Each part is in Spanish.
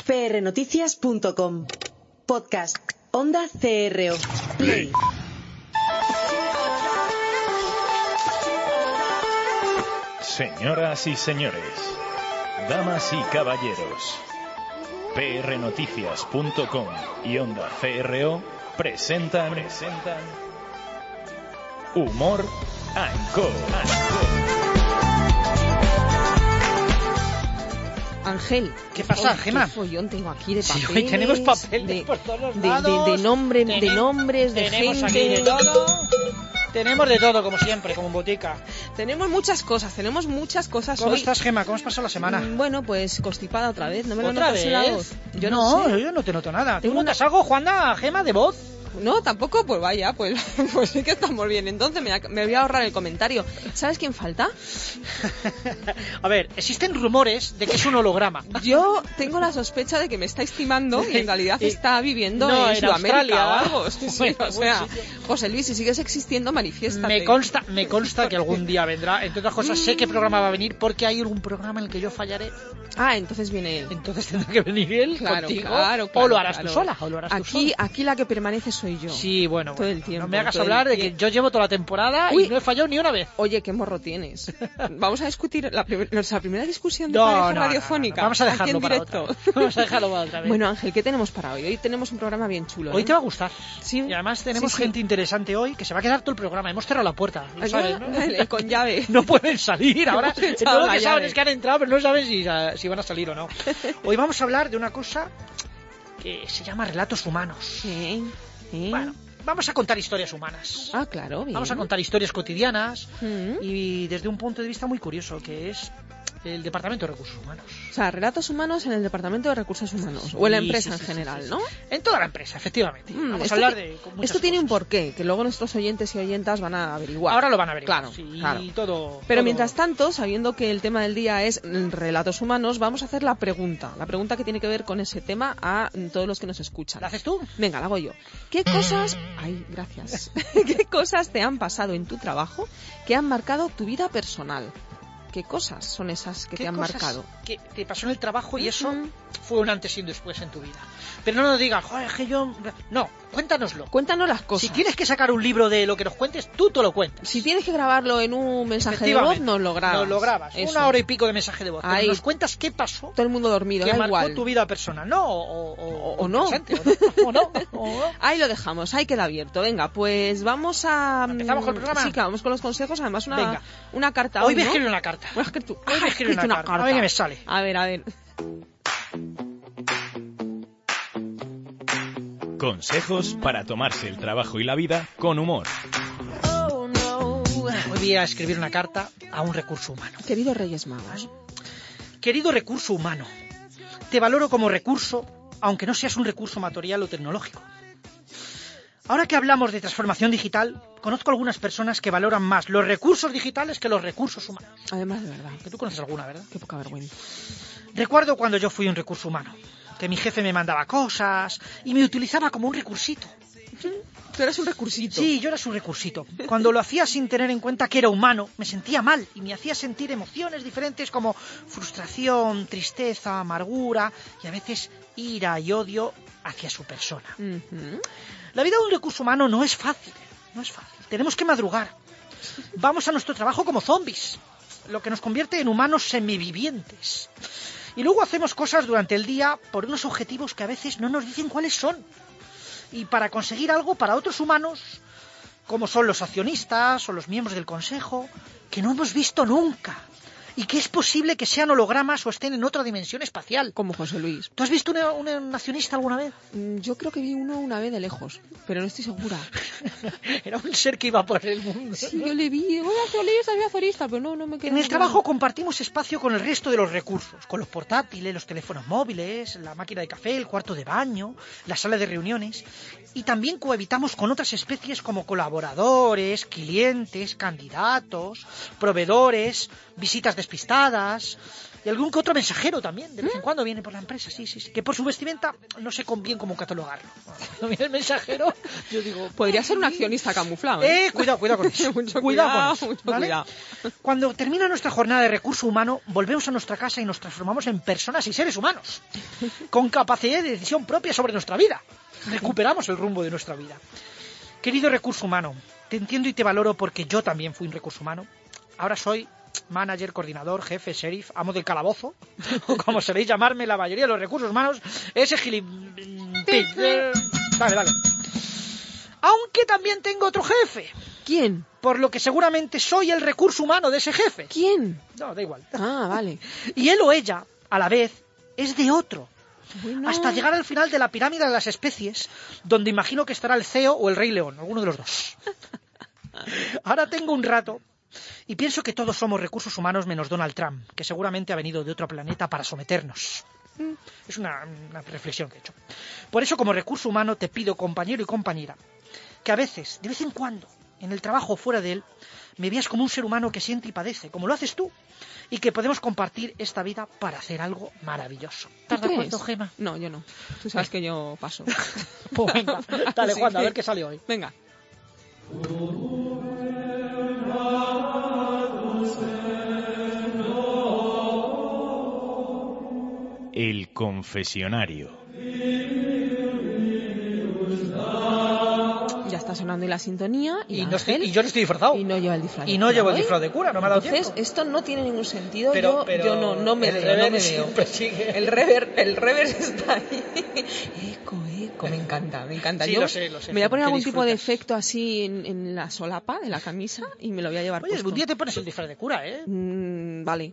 prnoticias.com. Podcast Onda CRO. Play. Señoras y señores, damas y caballeros, prnoticias.com y Onda CRO presentan Humor & Co. Ángel, ¿qué pasa, Gema? ¿Qué follón tengo aquí de papeles? Sí, hoy tenemos papeles por todos lados. De nombres, de tenemos gente. Aquí de todo. Tenemos de todo, como siempre, como en botica. Tenemos muchas cosas ¿Cómo hoy. estás, Gema? ¿Cómo has pasado la semana? Bueno, pues constipada otra vez. ¿No me lo ¿Otra notas en la vez? voz? Yo no sé. Yo no te noto nada. ¿Tú Tengo notas algo, Juana, Gema, de voz? No, tampoco, pues vaya, pues sí que estamos bien. Entonces me voy a ahorrar el comentario. ¿Sabes quién falta? A ver, existen rumores de que es un holograma. Yo tengo la sospecha de que me estáis timando y en realidad está viviendo No, en Sudamérica Australia, o algo. Sí, Bueno, o sea, buen sitio. José Luis, si sigues existiendo, manifiéstate. Me consta que algún día vendrá. Entre otras cosas, sé qué programa va a venir porque hay algún programa en el que yo fallaré. Ah, entonces viene él. Entonces tendrá que venir él contigo. Claro, o lo harás claro. tú sola. O lo harás tú sola. Aquí la que permanece soy yo. Sí, bueno, todo el tiempo. no me hagas todo hablar el de que tiempo. yo llevo toda la temporada Uy. y no he fallado ni una vez. Oye, qué morro tienes. Vamos a discutir nuestra primera discussión de pareja radiofónica. No. Vamos a dejarlo aquí en para directo. otra. Vamos a dejarlo para otra vez. Bueno, Ángel, ¿qué tenemos para hoy? Hoy tenemos un programa bien chulo. Hoy te va a gustar. Sí. Y además tenemos Sí. gente interesante hoy que se va a quedar todo el programa. Hemos cerrado la puerta, lo sabes, ¿no? Con llave. No pueden salir ahora. Hemos echado Todo lo la que saben llave. es que han entrado, pero no saben si van a salir o no. Hoy vamos a hablar de una cosa que se llama relatos humanos. Sí. Bueno, vamos a contar historias humanas. Ah, claro, bien. Vamos a contar historias cotidianas Mm. y desde un punto de vista muy curioso, que es el Departamento de Recursos Humanos. O sea, relatos humanos en el Departamento de Recursos Humanos. O en la empresa en general, ¿no? En toda la empresa, efectivamente. Vamos Esto a hablar ti- de muchas Esto tiene un cosas. porqué, que luego nuestros oyentes y oyentas van a averiguar. Ahora lo van a averiguar. Claro, Sí, claro. todo. Pero todo- mientras tanto, sabiendo que el tema del día es relatos humanos, vamos a hacer la pregunta que tiene que ver con ese tema a todos los que nos escuchan. ¿La haces tú? Venga, la hago yo. ¿Qué cosas... Ay, gracias. ¿Qué cosas te han pasado en tu trabajo que han marcado tu vida personal? ¿Qué cosas son esas que ¿Qué te han cosas marcado? que te pasó en el trabajo y eso Ujú. fue un antes y un después en tu vida? Pero no nos digas, joder, es que yo... No, cuéntanoslo. Cuéntanos las cosas. Si tienes que sacar un libro de lo que nos cuentes, tú te lo cuentas. Si tienes que grabarlo en un mensaje de voz, Efectivamente, nos lo grabas. Nos lo grabas. Eso. 1 hora y pico de mensaje de voz. Pero Ahí. nos cuentas qué pasó, Todo el mundo dormido, que da marcó igual. tu vida personal, ¿no? O no. presente, o no. O no. Ahí lo dejamos, ahí queda abierto. Venga, pues vamos a... ¿Empezamos con el programa? Sí, que vamos con los consejos. Además, Venga. una carta. Hoy voy a ¿no? escribir una carta. Voy a escribir tú. Hoy voy a escribir una carta. A ver qué me sale. A ver. Consejos para tomarse el trabajo y la vida con humor. Hoy voy a escribir una carta a un recurso humano. Queridos Reyes Magos. Querido recurso humano, te valoro como recurso, aunque no seas un recurso material o tecnológico. Ahora que hablamos de transformación digital, conozco algunas personas que valoran más los recursos digitales que los recursos humanos. Además, de verdad, Que tú conoces alguna, ¿verdad? qué poca vergüenza. Recuerdo cuando yo fui un recurso humano, que mi jefe me mandaba cosas y me utilizaba como un recursito. Tú eres un recursito. Sí, yo era su recursito. Cuando lo hacía sin tener en cuenta que era humano, me sentía mal y me hacía sentir emociones diferentes como frustración, tristeza, amargura y a veces ira y odio hacia su persona. Ujú. La vida de un recurso humano no es fácil, no es fácil. Tenemos que madrugar. Vamos a nuestro trabajo como zombies, lo que nos convierte en humanos semivivientes. Y luego hacemos cosas durante el día por unos objetivos que a veces no nos dicen cuáles son. Y para conseguir algo para otros humanos, como son los accionistas o los miembros del consejo, que no hemos visto nunca. Y que es posible que sean hologramas o estén en otra dimensión espacial. Como José Luis. ¿Tú has visto un accionista alguna vez? Yo creo que vi uno una vez de lejos, pero no estoy segura. Era un ser que iba por el mundo. Sí, yo le vi, voy a accionista, pero no me quedé. En el trabajo compartimos espacio con el resto de los recursos, con los portátiles, los teléfonos móviles, la máquina de café, el cuarto de baño, la sala de reuniones, y también cohabitamos con otras especies como colaboradores, clientes, candidatos, proveedores, visitas despistadas. Y algún que otro mensajero también, de vez en cuando viene por la empresa, sí. Que por su vestimenta no sé con bien cómo catalogarlo. Cuando viene el mensajero, yo digo... Podría ser un accionista camuflado. Cuidado con eso. Mucho Cuidado con eso, mucho ¿vale? cuidado. Cuando termina nuestra jornada de recurso humano, volvemos a nuestra casa y nos transformamos en personas y seres humanos, con capacidad de decisión propia sobre nuestra vida. Recuperamos el rumbo de nuestra vida. Querido recurso humano, te entiendo y te valoro porque yo también fui un recurso humano. Ahora soy manager, coordinador, jefe, sheriff, amo del calabozo, o como sabéis llamarme la mayoría de los recursos humanos, ese Vale. Aunque también tengo otro jefe. ¿Quién? Por lo que seguramente soy el recurso humano de ese jefe. ¿Quién? No, da igual. Ah, vale. Y él o ella, a la vez, es de otro. Bueno. Hasta llegar al final de la pirámide de las especies, donde imagino que estará el CEO o el Rey León, alguno de los dos. Ahora tengo un rato y pienso que todos somos recursos humanos menos Donald Trump, que seguramente ha venido de otro planeta para someternos. Es una reflexión que he hecho. Por eso, como recurso humano, te pido, compañero y compañera, que a veces, de vez en cuando, en el trabajo o fuera de él, me veas como un ser humano que siente y padece, como lo haces tú, y que podemos compartir esta vida para hacer algo maravilloso. ¿Estás de acuerdo, Gema? No, yo no. Tú sabes que yo paso. Pues venga, dale, Sí, Juan, a sí. ver qué sale hoy. Venga. El confesionario. Ya está sonando la sintonía y, Y Ángel, yo no estoy disfrazado. y no lleva el disfraz. Y no llevo el hoy. disfraz de cura, no me ha dado Entonces, tiempo. esto no tiene ningún sentido. Pero yo no me el veo, rever no me veo. siempre sigue. El rever está ahí. Eco, me encanta. Sí, Yo lo sé, me voy a poner que algún tipo de disfrutas. efecto así en la solapa de la camisa y me lo voy a llevar Oye, puesto. un día te pones el disfraz de cura, ¿eh? Vale.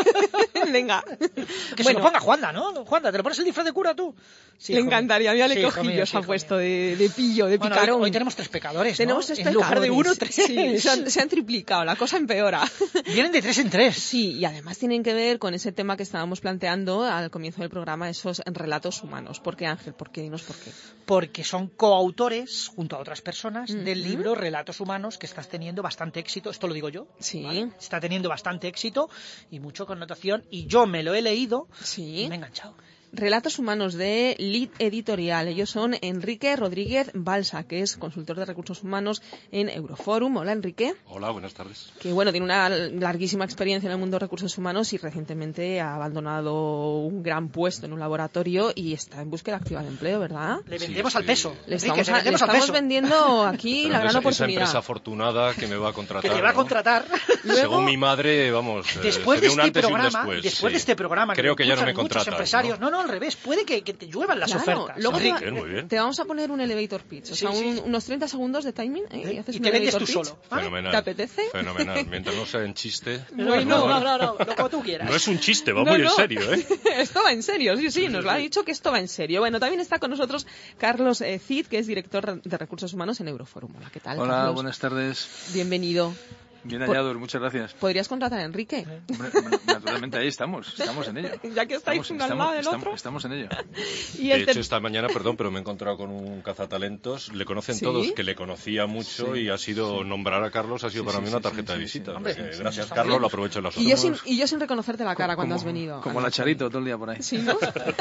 Venga. Que se lo ponga Juanda, ¿no? Juanda, ¿te lo pones el disfraz de cura tú? Sí, Le hijo encantaría, mío. mira, Sí, le hijo cogí mío, yo, sí, se ha hijo puesto mío. de pillo, de Bueno, picarón. hoy tenemos 3 pecadores, ¿no? Tenemos 3 En lugar de 1, 3. Sí, se han triplicado, la cosa empeora. Vienen de 3 en 3. Sí, y además tienen que ver con ese tema que estábamos planteando al comienzo del programa, esos relatos humanos. ¿Por qué, Ángel? ¿Por qué? Dinos por qué. Porque son coautores, junto a otras personas, del libro Relatos Humanos, que estás teniendo bastante éxito. Esto lo digo yo. Sí. ¿Vale? Está teniendo bastante éxito y mucho connotación. Y yo me lo he leído Sí. y me he enganchado. Relatos humanos de Lead Editorial. Ellos son Enrique Rodríguez Balsa, que es consultor de recursos humanos en Euroforum. Hola, Enrique. Hola, buenas tardes. Que bueno, tiene una larguísima experiencia en el mundo de recursos humanos y recientemente ha abandonado un gran puesto en un laboratorio y está en búsqueda activa de empleo, ¿verdad? Le vendemos Sí, al sí. peso. Le Enrique, estamos, le vendemos al peso. vendiendo aquí Pero la gran esa oportunidad. empresa afortunada que me va a contratar. Que te va a ¿no? contratar. Según mi madre, vamos, Después sería de un este antes y un programa, después, después sí. de este programa, Creo que ya no me escuchan muchos contratan. empresarios. No, al revés. Puede que te lluevan las Claro, ofertas. luego Enrique. Bien, muy bien. te vamos a poner un elevator pitch, o sea, Sí, sí. unos 30 segundos de timing y haces Y un te vendes elevator tú pitch. solo. ¿vale? Fenomenal. ¿Te apetece? Fenomenal. Mientras no sea en chiste. Bueno, No, como tú quieras. No es un chiste, va No, muy no. en serio, ¿eh? Esto va en serio, sí, nos lo ha dicho que esto va en serio. Bueno, también está con nosotros Carlos Cid, que es director de recursos humanos en Euroforum. Hola, ¿qué tal, Hola, Carlos? buenas tardes. Bienvenido. Bien Por- hallados, muchas gracias. ¿Podrías contratar a Enrique? Hombre, naturalmente ahí estamos en ello. Ya que estáis uno al lado del otro. Estamos en ello. Y De el hecho, esta mañana, perdón, pero me he encontrado con un cazatalentos. Le conocen ¿Sí? todos, que le conocía mucho Sí. y ha sido nombrar a Carlos ha sido Sí, para sí, mí una sí, tarjeta sí, de sí, visita. sí. Hombre, Así que sí, gracias, está Carlos, bien. lo aprovecho en las Y yo, horas. sin, y yo sin reconocerte la cara cuando has venido. Como la Charito todo el día por ahí. Sí, ¿no?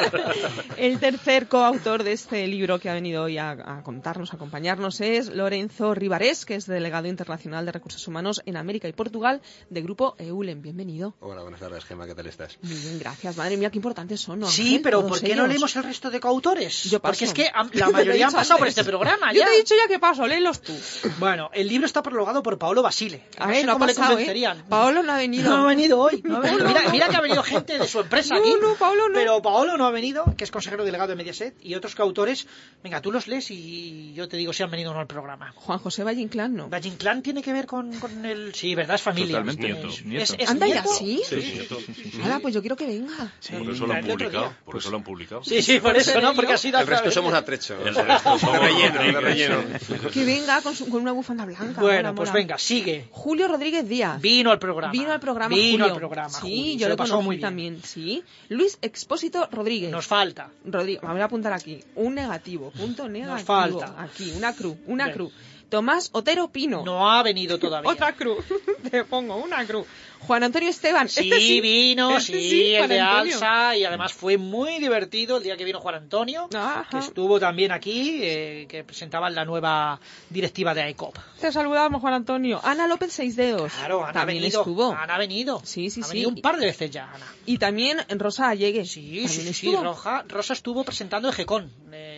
El tercer coautor de este libro que ha venido hoy a contarnos, a acompañarnos, es Lorenzo Rivarés, que es delegado internacional de recursos humanos en América y Portugal de Grupo EULEM. Bienvenido. Hola, buenas tardes, Gemma, ¿qué tal estás? Muy bien, gracias. Madre mía, qué importantes son, ¿no? Sí, Ángel? pero Todos ¿por qué no ellos. leemos el resto de coautores? Yo paso. Porque es que la Te mayoría he han dicho pasado por antes. este programa Yo ya. te he dicho ya que paso, léelos tú. Bueno, el libro está prologado por Paolo Basile. A No ver, sé no ha cómo le pasado, convencerían. Paolo no ha venido. No ha venido hoy. No ha venido. No, Mira, no. mira que ha venido gente de su empresa No, aquí. no, Paolo no. Pero Paolo no ha venido, que es consejero delegado de Mediaset, y otros coautores. Venga, tú los lees y yo te digo si han venido o no al programa. Juan José Valle Inclán, no. Valle Inclán tiene que ver con el... Sí, ¿verdad? Es familia. Totalmente, nieto. nieto. ¿Es ¿Anda ya nieto? así? Sí, nieto. Ahora, pues yo quiero que venga. Por eso lo han el otro publicado. día. Por eso lo han publicado. Sí, por eso, ¿no? Porque ha sido... El resto somos atrecho. El resto somos de relleno. Que venga con una bufanda blanca. Bueno, mola, pues mola. venga, sigue. Julio Rodríguez Díaz. Vino al programa. Vino al programa. Vino Julio. al programa. Sí, Julio. yo Se lo lo pasó conocí muy bien. también. Sí. Luis Expósito Rodríguez. Nos falta. Rodríguez, vamos a apuntar aquí. Un negativo. Punto negativo. falta. Aquí, una Bien. cruz. Tomás Otero Pino. No ha venido todavía. Otra cruz. Te pongo una cruz. Juan Antonio Esteban. Sí, Este sí vino, este sí, el Juan de Antonio. Alsa, y además fue muy divertido el día que vino Juan Antonio, Ajá. que estuvo también aquí, que presentaban la nueva directiva de AECOP. Te saludamos, Juan Antonio. Ana López Seis Dedos. Claro, Ana también ha venido. estuvo. Ana ha venido. Sí, sí, ha sí. venido un par de veces ya, Ana. Y también Rosa Allegue. Sí, también sí, estuvo. Rosa estuvo presentando EGECON,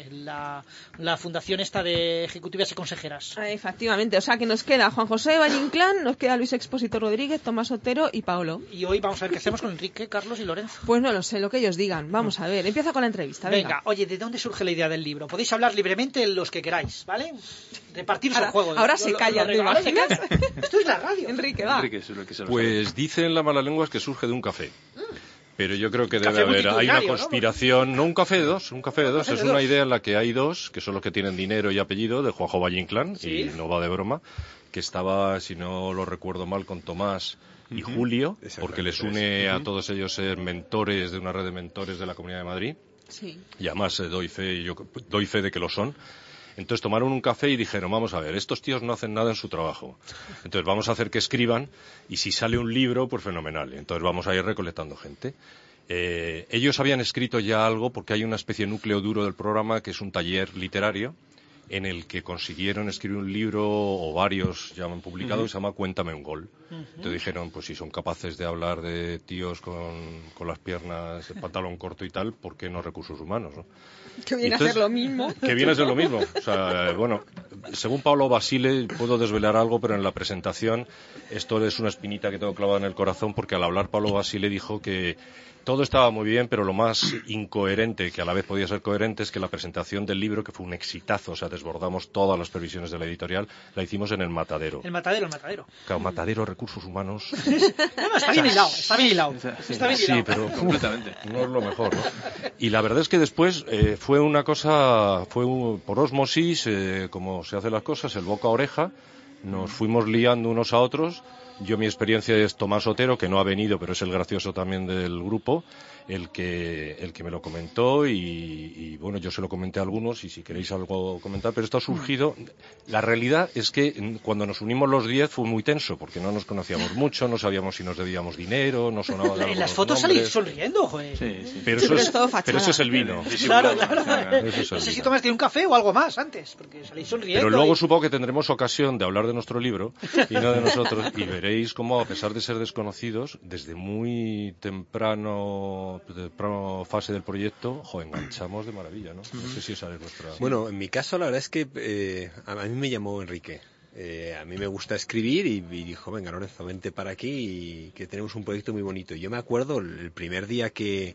la fundación esta de ejecutivas y consejeras. Efectivamente, o sea que nos queda Juan José Valle Inclán, nos queda Luis Expósito Rodríguez, Tomás Otero y Paolo. Y hoy vamos a ver qué hacemos con Enrique, Carlos y Lorenzo. Pues no lo sé, lo que ellos digan. Vamos a ver, empieza con la entrevista. Venga, oye, ¿de dónde surge la idea del libro? Podéis hablar libremente los que queráis, ¿vale? Repartiros el juego. Ahora se callan, ¿te ahora se imaginas? callan. Esto es la radio. Enrique, va. Enrique, eso es lo que se lo Pues dicen las malas lenguas que surge de un café. Pero yo creo que Café debe haber, hay una multitudinario, ¿no? conspiración, no un café de dos, un café de dos, café es de una dos. idea en la que hay dos, que son los que tienen dinero y apellido, de Juanjo Valle Inclán, Sí. y no va de broma, que estaba, si no lo recuerdo mal, con Tomás y Julio, porque les une a todos ellos ser mentores de una red de mentores de la Comunidad de Madrid, Sí. y además doy fe de que lo son. Entonces tomaron un café y dijeron, vamos a ver, estos tíos no hacen nada en su trabajo. Entonces vamos a hacer que escriban y si sale un libro, pues fenomenal. Entonces vamos a ir recolectando gente. Ellos habían escrito ya algo porque hay una especie de núcleo duro del programa que es un taller literario en el que consiguieron escribir un libro o varios ya han publicado que se llama Cuéntame un gol. Entonces dijeron, pues si son capaces de hablar de tíos con las piernas, de pantalón corto y tal, ¿por qué no recursos humanos, no? Que viene Entonces, a ser lo mismo. Que viene a ser lo mismo. O sea, bueno, según Pablo Basile puedo desvelar algo, pero en la presentación esto es una espinita que tengo clavada en el corazón porque al hablar Pablo Basile dijo que todo estaba muy bien, pero lo más incoherente, que a la vez podía ser coherente, es que la presentación del libro, que fue un exitazo, o sea, desbordamos todas las previsiones de la editorial, la hicimos en el Matadero. El matadero. Claro, Matadero, recursos humanos. No, está bien hilado, está bien hilado. Está bien Sí, hilado. pero completamente. no es lo mejor, ¿no? Y la verdad es que después fue una cosa, por ósmosis, como se hacen las cosas, el boca a oreja, nos fuimos liando unos a otros. Yo mi experiencia es Tomás Otero, que no ha venido, pero es el gracioso también del grupo, el que me lo comentó y bueno, yo se lo comenté a algunos y si queréis algo comentar, pero esto ha surgido. La realidad es que cuando nos unimos los 10 fue muy tenso, porque no nos conocíamos mucho, no sabíamos si nos debíamos dinero, no sonaba de algo En las los fotos nombres. salís sonriendo, joder. Sí. Pero Sí, eso pero es, es todo fachada. pero eso es el vino. Claro. Eso es el No sé si vino. tomaste un café o algo más antes, porque salís sonriendo. Pero luego y- supongo que tendremos ocasión de hablar de nuestro libro y no de nosotros y veréis cómo a pesar de ser desconocidos desde muy temprano fase del proyecto, enganchamos de maravilla, ¿no? No sé si esa es vuestra... Bueno, en mi caso la verdad es que a mí me llamó Enrique. A mí me gusta escribir y dijo, venga Lorenzo, vente para aquí y que tenemos un proyecto muy bonito. Yo me acuerdo el primer día que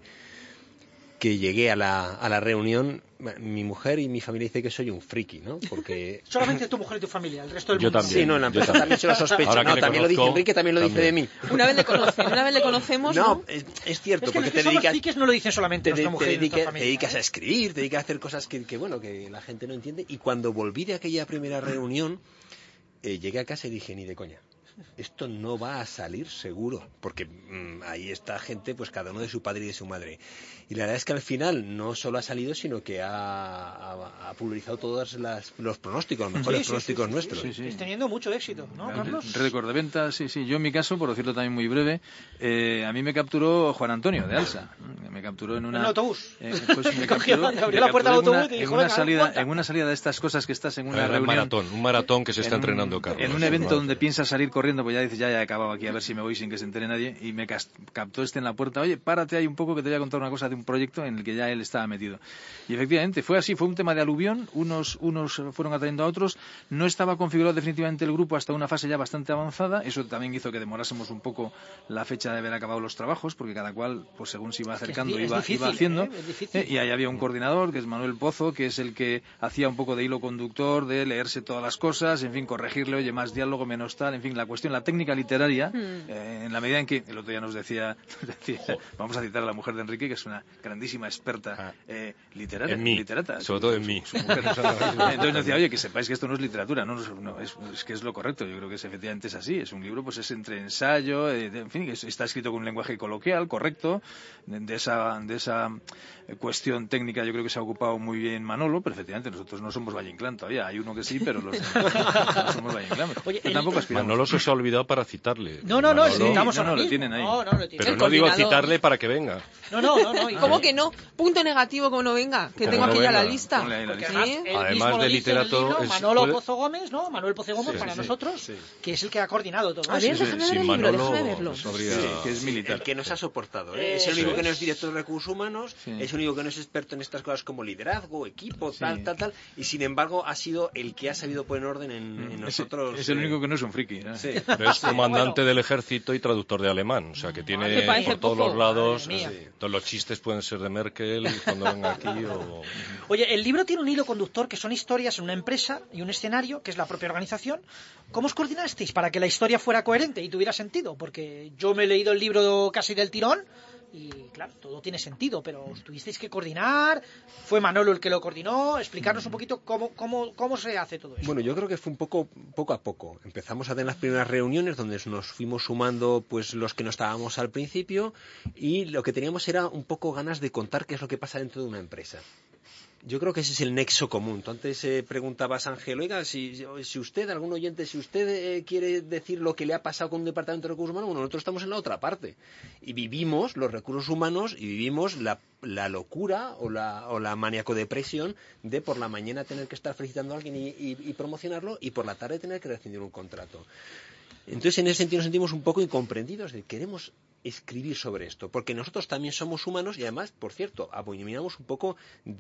llegué a la reunión, mi mujer y mi familia dice que soy un friki, ¿no? Porque... Solamente tu mujer y tu familia, el resto del Yo mundo. también. Sí, no, en la empresa también se lo sospecho. Ahora que No, le también lo dice conozco, Enrique, también lo dice de mí. Una vez le conocemos, No, ¿no? es cierto, Es que porque los que te somos dedicas... frikis no lo dicen solamente nuestra mujer y nuestra familia. Te dedicas a escribir, te dedicas a hacer cosas que bueno, que la gente no entiende. Y cuando volví de aquella primera reunión, llegué a casa y dije, ni de coña, esto no va a salir seguro, porque ahí está gente, pues cada uno de su padre y de su madre. Y la verdad es que al final no solo ha salido, sino que ha pulverizado todos los pronósticos, los mejores pronósticos nuestros. Sí, sí. Estáis teniendo mucho éxito, ¿no, Carlos? Récord de ventas, sí. Yo en mi caso, por decirlo también muy breve, a mí me capturó Juan Antonio de Alsa. Me capturó en una... En un autobús. Pues me Cogió, capturó, abrió me la puerta del capturó autobús y dijo, en una venga, salida, aguanta. en una salida de estas cosas que estás en una Era reunión. un maratón que se está entrenando Carlos. En un evento donde piensas salir corriendo, pues ya dices, ya he acabado aquí, a ver si me voy sin que se entere nadie, y me captó en la puerta, oye, párate ahí un poco que te voy a contar una cosa de un proyecto en el que ya él estaba metido. Y efectivamente, fue así, fue un tema de aluvión, unos fueron atrayendo a otros, no estaba configurado definitivamente el grupo hasta una fase ya bastante avanzada, eso también hizo que demorásemos un poco la fecha de haber acabado los trabajos, porque cada cual, pues según se iba acercando, es iba difícil, haciendo, es difícil. y ahí había un coordinador, que es Manuel Pozo, que es el que hacía un poco de hilo conductor, de leerse todas las cosas, en fin, corregirle, oye, más diálogo, menos tal, en fin, la cuestión, la técnica literaria, en la medida en que, el otro día nos decía vamos a citar a la mujer de Enrique, que es una grandísima experta literata. Sobre todo en mí. Entonces nos decía, oye, que sepáis que esto no es literatura, no, es que es lo correcto, yo creo que efectivamente es así, es un libro, pues es entre ensayo, en fin, está escrito con un lenguaje coloquial, correcto, de esa cuestión técnica yo creo que se ha ocupado muy bien Manolo, pero efectivamente nosotros no somos Valle Inclán todavía, hay uno que sí, pero los no somos Valle Inclán. Oye, Yo tampoco aspiramos. Manolo se se ha olvidado para citarle. No, citamos ahora lo mismo. tienen ahí. No, lo tienen. Pero no digo citarle para que venga. No. ¿Cómo que no? Punto negativo, como no venga, que tengo aquí ya la lista. Ponle ahí la Porque lista. además, él Además mismo lo de dice en el literato, libro, es- Manolo puede- Pozo Gómez, ¿no? Manuel Pozo Gómez Sí, para sí, nosotros, sí. que es el que ha coordinado todo A ver, eso. déjame ver Sin el libro, Manolo, déjame verlo. pues habría- Sí, que es militar. El que nos ha soportado, ¿eh? Es el único Eso que no es. es director de recursos humanos, Sí. es el único que no es experto en estas cosas como liderazgo, equipo, Sí. tal, y sin embargo ha sido el que ha sabido poner orden en Es nosotros. el único que no es un friki. ¿no? Sí. Pero es comandante del ejército y traductor de alemán, o sea que Me tiene parece por todos poco. los lados. Madre mía. Sí. Todos los chistes pueden ser de Merkel cuando venga aquí o... Oye, el libro tiene un hilo conductor que son historias en una empresa y un escenario, que es la propia organización. ¿Cómo os coordinasteis para que la historia fuera coherente y tuviera sentido? Porque yo me he leído el libro casi del tirón y, claro, todo tiene sentido, pero os tuvisteis que coordinar. ¿Fue Manolo el que lo coordinó? Explicarnos un poquito cómo se hace todo eso. Bueno, yo creo que fue un poco a poco. Empezamos a tener las primeras reuniones donde nos fuimos sumando pues los que no estábamos al principio y lo que teníamos era un poco ganas de contar qué es lo que pasa dentro de una empresa. Yo creo que ese es el nexo común. Tú antes preguntabas, Ángel, oiga, si usted, algún oyente, si usted quiere decir lo que le ha pasado con un departamento de recursos humanos, bueno, nosotros estamos en la otra parte. Y vivimos los recursos humanos y vivimos la locura o la maníaco-depresión de por la mañana tener que estar felicitando a alguien y promocionarlo y por la tarde tener que rescindir un contrato. Entonces, en ese sentido nos sentimos un poco incomprendidos de queremos escribir sobre esto, porque nosotros también somos humanos y además, por cierto, abominamos un poco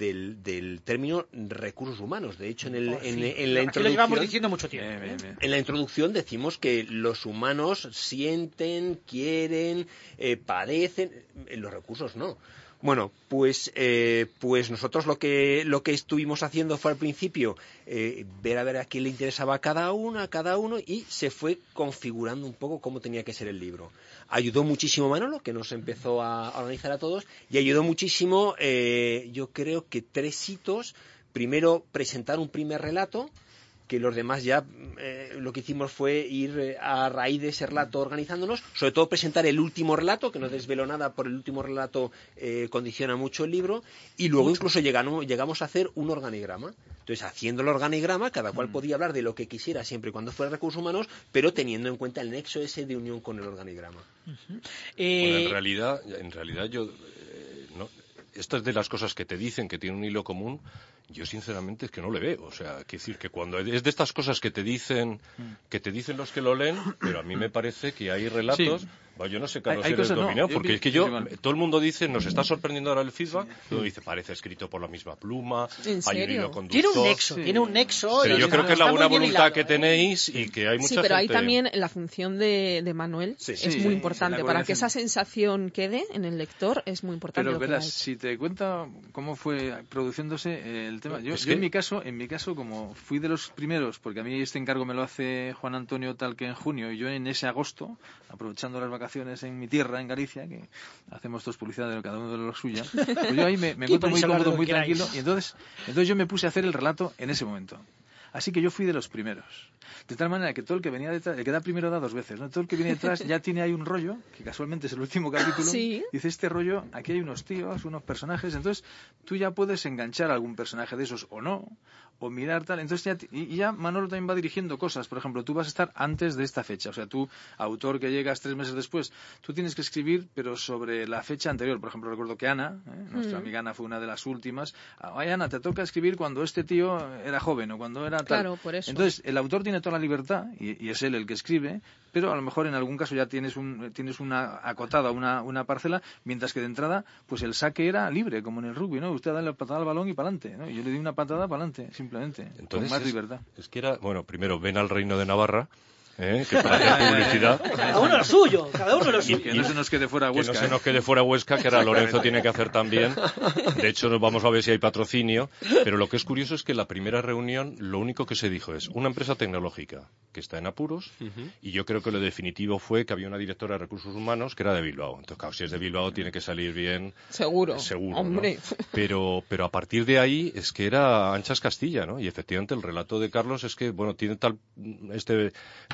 del término recursos humanos. De hecho, en la Aquí lo introducción, llevamos diciendo mucho tiempo. Bien. en la introducción decimos que los humanos sienten, quieren, padecen, los recursos no. Bueno, pues nosotros lo que estuvimos haciendo fue al principio ver a ver a quién le interesaba a cada uno y se fue configurando un poco cómo tenía que ser el libro. Ayudó muchísimo Manolo, que nos empezó a organizar a todos, y ayudó muchísimo, yo creo que 3 hitos. Primero, presentar un primer relato, que los demás ya lo que hicimos fue ir a raíz de ese relato organizándonos, sobre todo presentar el último relato, que no desvelo nada por el último relato, condiciona mucho el libro, y luego incluso llegamos a hacer un organigrama. Entonces, haciendo el organigrama, cada cual podía hablar de lo que quisiera siempre y cuando fuera recursos humanos, pero teniendo en cuenta el nexo ese de unión con el organigrama. Bueno, en realidad yo... no, esto es de las cosas que te dicen que tiene un hilo común. Yo sinceramente es que no le veo, o sea, quiero decir que cuando es de estas cosas que te dicen los que lo leen, pero a mí me parece que hay relatos, Sí. bueno, yo no sé, Carlos, Hay si eres cosas, no, dominado, yo porque vi- es que sí, yo, vale. todo el mundo dice, nos está sorprendiendo ahora el feedback, todo dice, parece escrito por la misma pluma, ¿En hay un serio? hilo conductor. Tiene un nexo. Pero y yo creo que es la está buena muy bien voluntad hilado, que tenéis y que hay mucha Sí, pero ahí gente... también la función de Manuel Sí. es Sí, muy sí, importante. la Para que coordinación. esa sensación quede en el lector es muy importante. Pero lo que verás, ha hecho. si te cuenta cómo fue produciéndose el tema. Yo Es que- en mi caso, como fui de los primeros, porque a mí este encargo me lo hace Juan Antonio Talque en junio, y yo en ese agosto, aprovechando las vacaciones en mi tierra, en Galicia, que hacemos todos publicidad de cada uno de lo suya, pues yo ahí me encuentro muy podéis hablar de cómodo, lo muy que queráis. tranquilo, y entonces yo me puse a hacer el relato en ese momento. Así que yo fui de los primeros. De tal manera que todo el que venía detrás, el que da primero da 2 veces, ¿no? Todo el que viene detrás ya tiene ahí un rollo, que casualmente es el último capítulo. Sí. Dice, este rollo, aquí hay unos tíos, unos personajes, entonces tú ya puedes enganchar a algún personaje de esos o no, o mirar tal. Entonces ya Manolo también va dirigiendo cosas. Por ejemplo, tú vas a estar antes de esta fecha. O sea, tú, autor que llegas 3 meses después, tú tienes que escribir, pero sobre la fecha anterior. Por ejemplo, recuerdo que Ana, nuestra amiga Ana, fue una de las últimas. Ay, Ana, te toca escribir cuando este tío era joven o cuando era tal. Claro, por eso. Entonces, el autor tiene toda la libertad, y es él el que escribe, pero a lo mejor en algún caso ya tienes una acotada, una parcela, mientras que de entrada, pues el saque era libre, como en el rugby, ¿no? Usted da la patada al balón y para adelante, ¿no? Y yo le di una patada para adelante, simplemente, Entonces con más libertad. Es que era, bueno, primero, ven al Reino de Navarra, que para hacer publicidad. Cada uno lo suyo, cada uno lo suyo. Que no se nos quede fuera Que Huesca. no se nos quede fuera Huesca, que ahora Lorenzo tiene que hacer también. De hecho, nos vamos a ver si hay patrocinio. Pero lo que es curioso es que la primera reunión, lo único que se dijo es una empresa tecnológica que está en apuros, y yo creo que lo definitivo fue que había una directora de recursos humanos que era de Bilbao. Entonces, claro, si es de Bilbao tiene que salir bien. Seguro. Seguro, Hombre. ¿no? Pero a partir de ahí es que era anchas Castilla, ¿no? Y efectivamente el relato de Carlos es que, bueno, tiene tal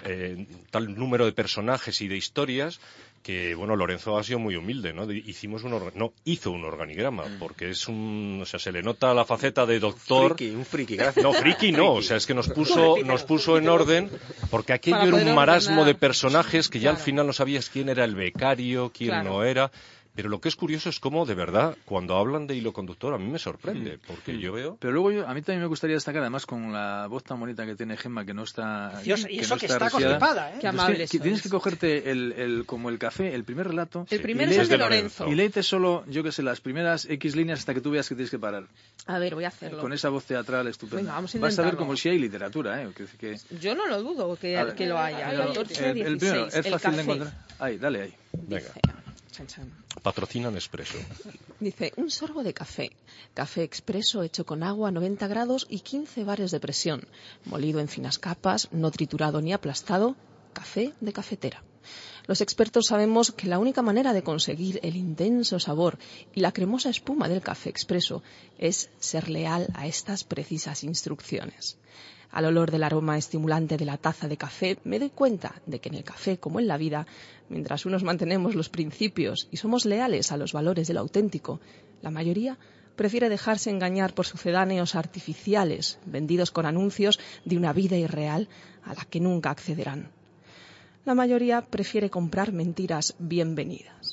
tal número de personajes y de historias que, bueno, Lorenzo ha sido muy humilde, ¿no? Hizo un organigrama, porque es o sea, se le nota la faceta de doctor. Un friki, gracias. No, friki no, o sea, es que nos puso en orden, porque aquello era un marasmo de personajes que ya al final no sabías quién era el becario, quién no era. Pero lo que es curioso es cómo, de verdad, cuando hablan de hilo conductor, a mí me sorprende, porque yo veo... Pero luego a mí también me gustaría destacar, además, con la voz tan bonita que tiene Gemma, que no está... Dios, y eso que está constipada, ¿eh? Qué amable tienes que cogerte como el café, el primer relato... El primero es el de Lorenzo. Y léete solo, yo que sé, las primeras X líneas hasta que tú veas que tienes que parar. A ver, voy a hacerlo. Con esa voz teatral estupenda. Venga, vamos a vas a ver intentarlo. como si hay literatura, ¿eh? Yo no lo dudo que lo haya. El autor tiene 16. El primero, es fácil café. de encontrar. Ahí, dale ahí. Venga. Chan, chan. Patrocinan Expreso. Dice, un sorbo de café. Café expreso hecho con agua a 90 grados y 15 bares de presión. Molido en finas capas, no triturado ni aplastado. Café de cafetera. Los expertos sabemos que la única manera de conseguir el intenso sabor y la cremosa espuma del café expreso es ser leal a estas precisas instrucciones. Al olor del aroma estimulante de la taza de café me doy cuenta de que en el café, como en la vida, mientras unos mantenemos los principios y somos leales a los valores de lo auténtico, la mayoría prefiere dejarse engañar por sucedáneos artificiales vendidos con anuncios de una vida irreal a la que nunca accederán. La mayoría prefiere comprar mentiras bienvenidas.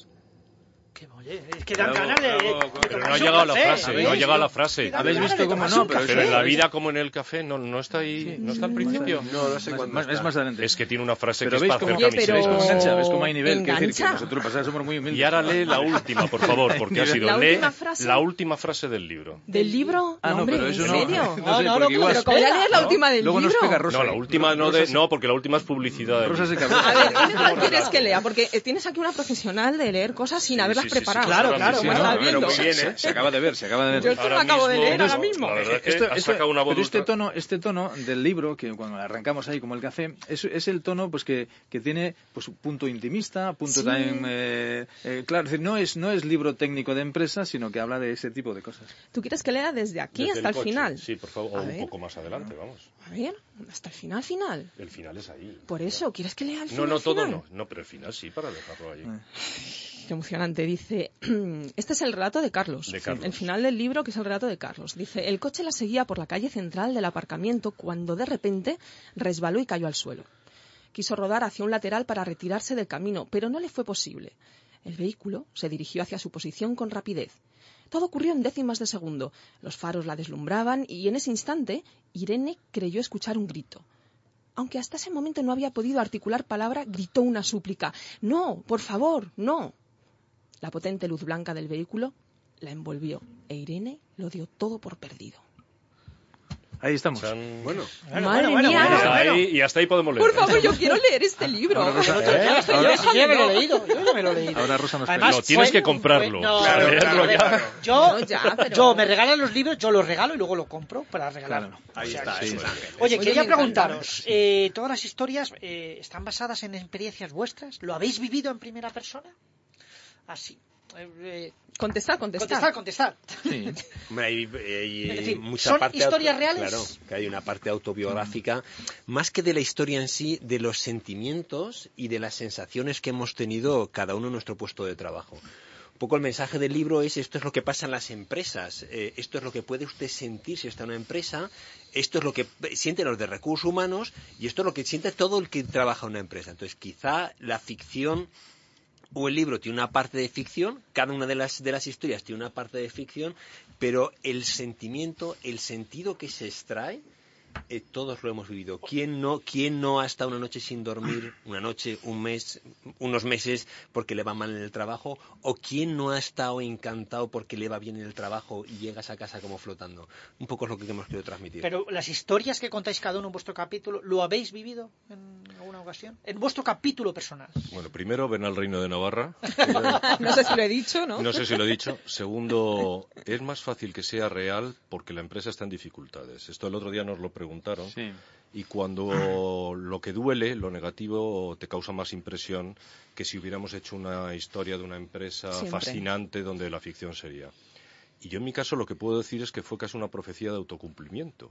Es que dan ganas de... Pero no ha llegado la frase, ¿Habéis visto cómo no? Pero en la vida como en el café no está ahí, no está al principio. No sé cuándo Es más adelante. Es que tiene una frase Pero que es para hacer camiseta. ¿Veis cómo engancha? ¿Ves cómo hay nivel? Quiero decir que Engancha. nosotros pasados somos muy humildes. Y ahora lee la última, por favor, porque ha sido La última frase del libro. ¿Del libro? Ah, no, hombre, pero eso ¿en no. serio? No sé, porque igual... Pero como ya lees la última del Luego libro. nos pega Rosa. No, la última no, porque la última es publicidad. Rosa se A ver, ¿cuál quieres que lea? Porque tienes aquí una profesional de leer cosas sin haberlas preparado. Claro, como estás viendo. muy bien, ¿eh? Se acaba de ver. Yo esto lo acabo de leer ahora mismo. La verdad es que has sacado una voz. Pero este tono del libro, que cuando arrancamos ahí como el café, es el tono pues que tiene pues punto intimista, punto también... claro, es decir, no es libro técnico de empresa, sino que habla de ese tipo de cosas. ¿Tú quieres que lea desde aquí hasta el final? Sí, por favor, o un poco más adelante, vamos. A ver, hasta el final. El final es ahí. Por eso, ¿quieres que lea el final? No, todo no. No, pero el final sí, para dejarlo ahí. Qué emocionante. Dice, este es el relato de Carlos. El final del libro, que es el relato de Carlos. Dice, el coche la seguía por la calle central del aparcamiento cuando de repente resbaló y cayó al suelo. Quiso rodar hacia un lateral para retirarse del camino, pero no le fue posible. El vehículo se dirigió hacia su posición con rapidez. Todo ocurrió en décimas de segundo. Los faros la deslumbraban y en ese instante Irene creyó escuchar un grito. Aunque hasta ese momento no había podido articular palabra, gritó una súplica. ¡No, por favor, no! La potente luz blanca del vehículo la envolvió e Irene lo dio todo por perdido. Ahí estamos. Bueno. Madre mía. Y hasta ahí podemos leer. Por favor, yo quiero leer este libro. Yo ya me lo he leído. Yo ya me lo he leído. Ahora Rosa nos Además, No, tienes que comprarlo. Yo me regalan los libros, yo los regalo y luego lo compro para regalarlo. Ahí está. Oye, quería me encanta. preguntaros, ¿todas las historias están basadas en experiencias vuestras? ¿Lo habéis vivido en primera persona? Así. Contestad. Sí. Hombre, hay Es decir, mucha ¿son parte historias reales? Claro, que hay una parte autobiográfica, más que de la historia en sí, de los sentimientos y de las sensaciones que hemos tenido cada uno en nuestro puesto de trabajo. Un poco el mensaje del libro es: esto es lo que pasa en las empresas, esto es lo que puede usted sentir si está en una empresa, esto es lo que sienten los de recursos humanos y esto es lo que siente todo el que trabaja en una empresa. Entonces, quizá la ficción o el libro tiene una parte de ficción, cada una de las historias tiene una parte de ficción, pero el sentimiento, el sentido que se extrae, todos lo hemos vivido. ¿Quién no ha estado una noche sin dormir, una noche, un mes, unos meses porque le va mal en el trabajo? ¿O quién no ha estado encantado porque le va bien en el trabajo y llegas a casa como flotando? Un poco es lo que hemos querido transmitir. Pero las historias que contáis cada uno en vuestro capítulo, ¿lo habéis vivido en alguna ocasión? En vuestro capítulo personal. Bueno, primero, ven al Reino de Navarra. No sé si lo he dicho, ¿no? No sé si lo he dicho. Segundo, es más fácil que sea real porque la empresa está en dificultades. Esto el otro día nos lo preguntaron. Sí. Y cuando lo que duele, lo negativo, te causa más impresión que si hubiéramos hecho una historia de una empresa fascinante donde la ficción sería. Y yo en mi caso lo que puedo decir es que fue casi una profecía de autocumplimiento.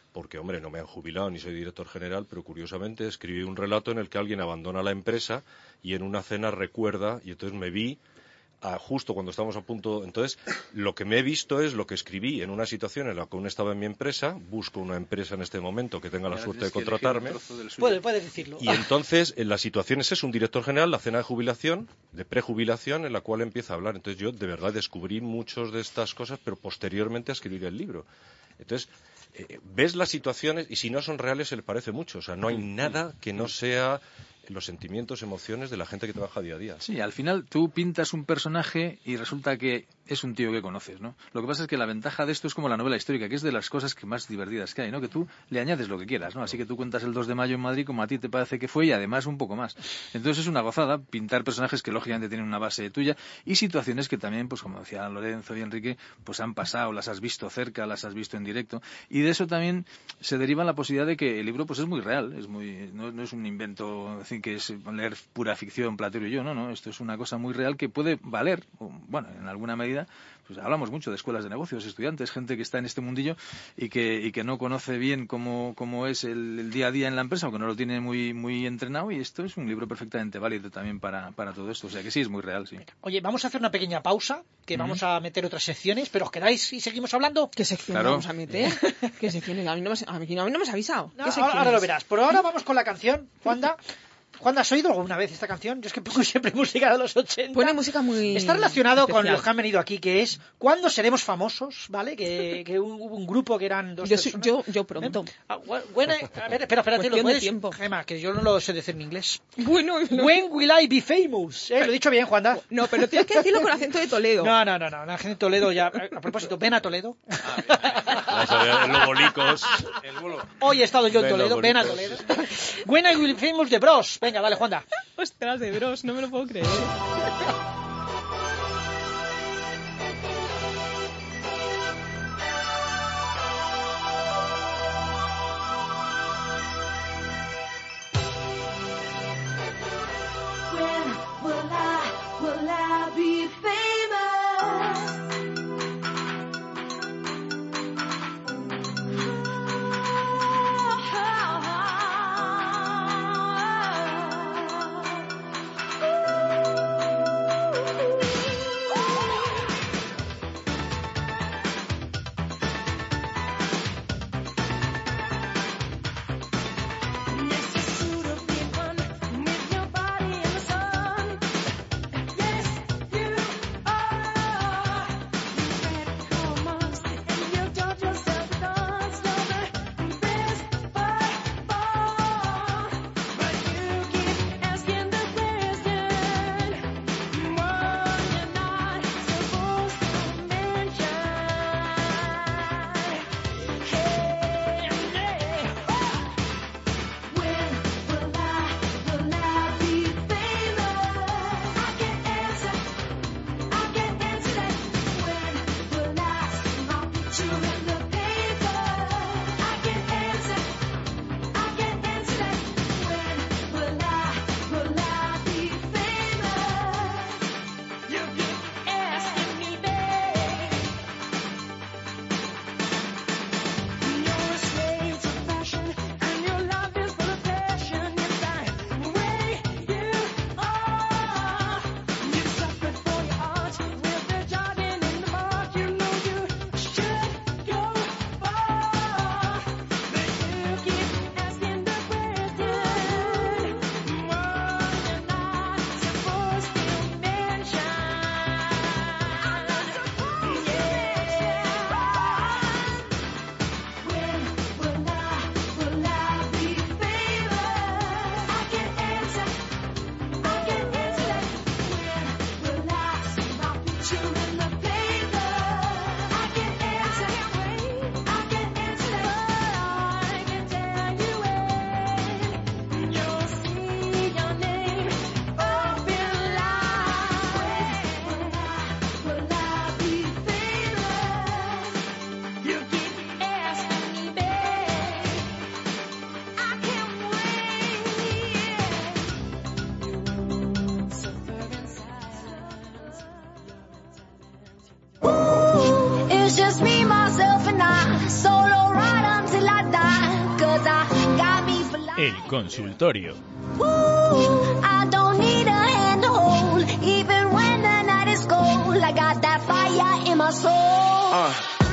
porque, hombre, no me han jubilado ni soy director general, pero curiosamente escribí un relato en el que alguien abandona la empresa y en una cena recuerda, y entonces me vi justo cuando estamos a punto. Entonces, lo que me he visto es lo que escribí en una situación en la que aún estaba en mi empresa, busco una empresa en este momento que tenga la suerte de contratarme. Puedes decirlo. Y entonces, en las situaciones es un director general, la cena de jubilación, de prejubilación, en la cual empieza a hablar. Entonces, yo de verdad descubrí muchas de estas cosas, pero posteriormente a escribir el libro. Entonces, ves las situaciones y si no son reales se le parece mucho. O sea, no hay nada que no sea los sentimientos, emociones de la gente que trabaja día a día. Sí, al final tú pintas un personaje y resulta que es un tío que conoces, ¿no? Lo que pasa es que la ventaja de esto es como la novela histórica, que es de las cosas que más divertidas que hay, ¿no? Que tú le añades lo que quieras, ¿no? Así que tú cuentas el 2 de mayo en Madrid como a ti te parece que fue y además un poco más. Entonces es una gozada pintar personajes que lógicamente tienen una base tuya y situaciones que también, pues como decían Lorenzo y Enrique, pues han pasado, las has visto cerca, las has visto en directo y de eso también se deriva la posibilidad de que el libro pues es muy real, no es un invento, en fin, que es leer pura ficción, Platero y yo, no, esto es una cosa muy real que puede valer, bueno, en alguna medida, pues hablamos mucho de escuelas de negocios, estudiantes, gente que está en este mundillo y que no conoce bien cómo es el día a día en la empresa o que no lo tiene muy entrenado y esto es un libro perfectamente válido también para todo esto, o sea que sí, es muy real, sí. Oye, vamos a hacer una pequeña pausa, que vamos a meter otras secciones, pero ¿os quedáis y seguimos hablando? ¿Qué sección vamos a meter? ¿Qué secciones? A mí no me has avisado. No, ahora lo verás. Por ahora vamos con la canción, Juanda. Juanda, ¿has oído alguna vez esta canción? Yo es que pongo siempre música de los 80. Pone música muy está relacionado especial con los que han venido aquí, que es ¿cuándo seremos famosos? ¿Vale? Que hubo un grupo que eran dos personas. Yo pronto. A ver, espérate, lo puedes. Tiempo. Gema, que yo no lo sé decir en inglés. Bueno, When will I be famous? Lo he dicho bien, Juanda. No, pero tienes que decirlo con acento de Toledo. No, la gente de Toledo ya. A propósito, ven a Toledo. El Lobolicos. Hoy he estado yo en Toledo, ven a Toledo. When I will be famous de Bros. Venga, dale, Juanda. Ostras, de Bros, no me lo puedo creer. Will I be famous? El consultorio. I don't need a hand to hold, even when the night is cold. I got that fire in my soul.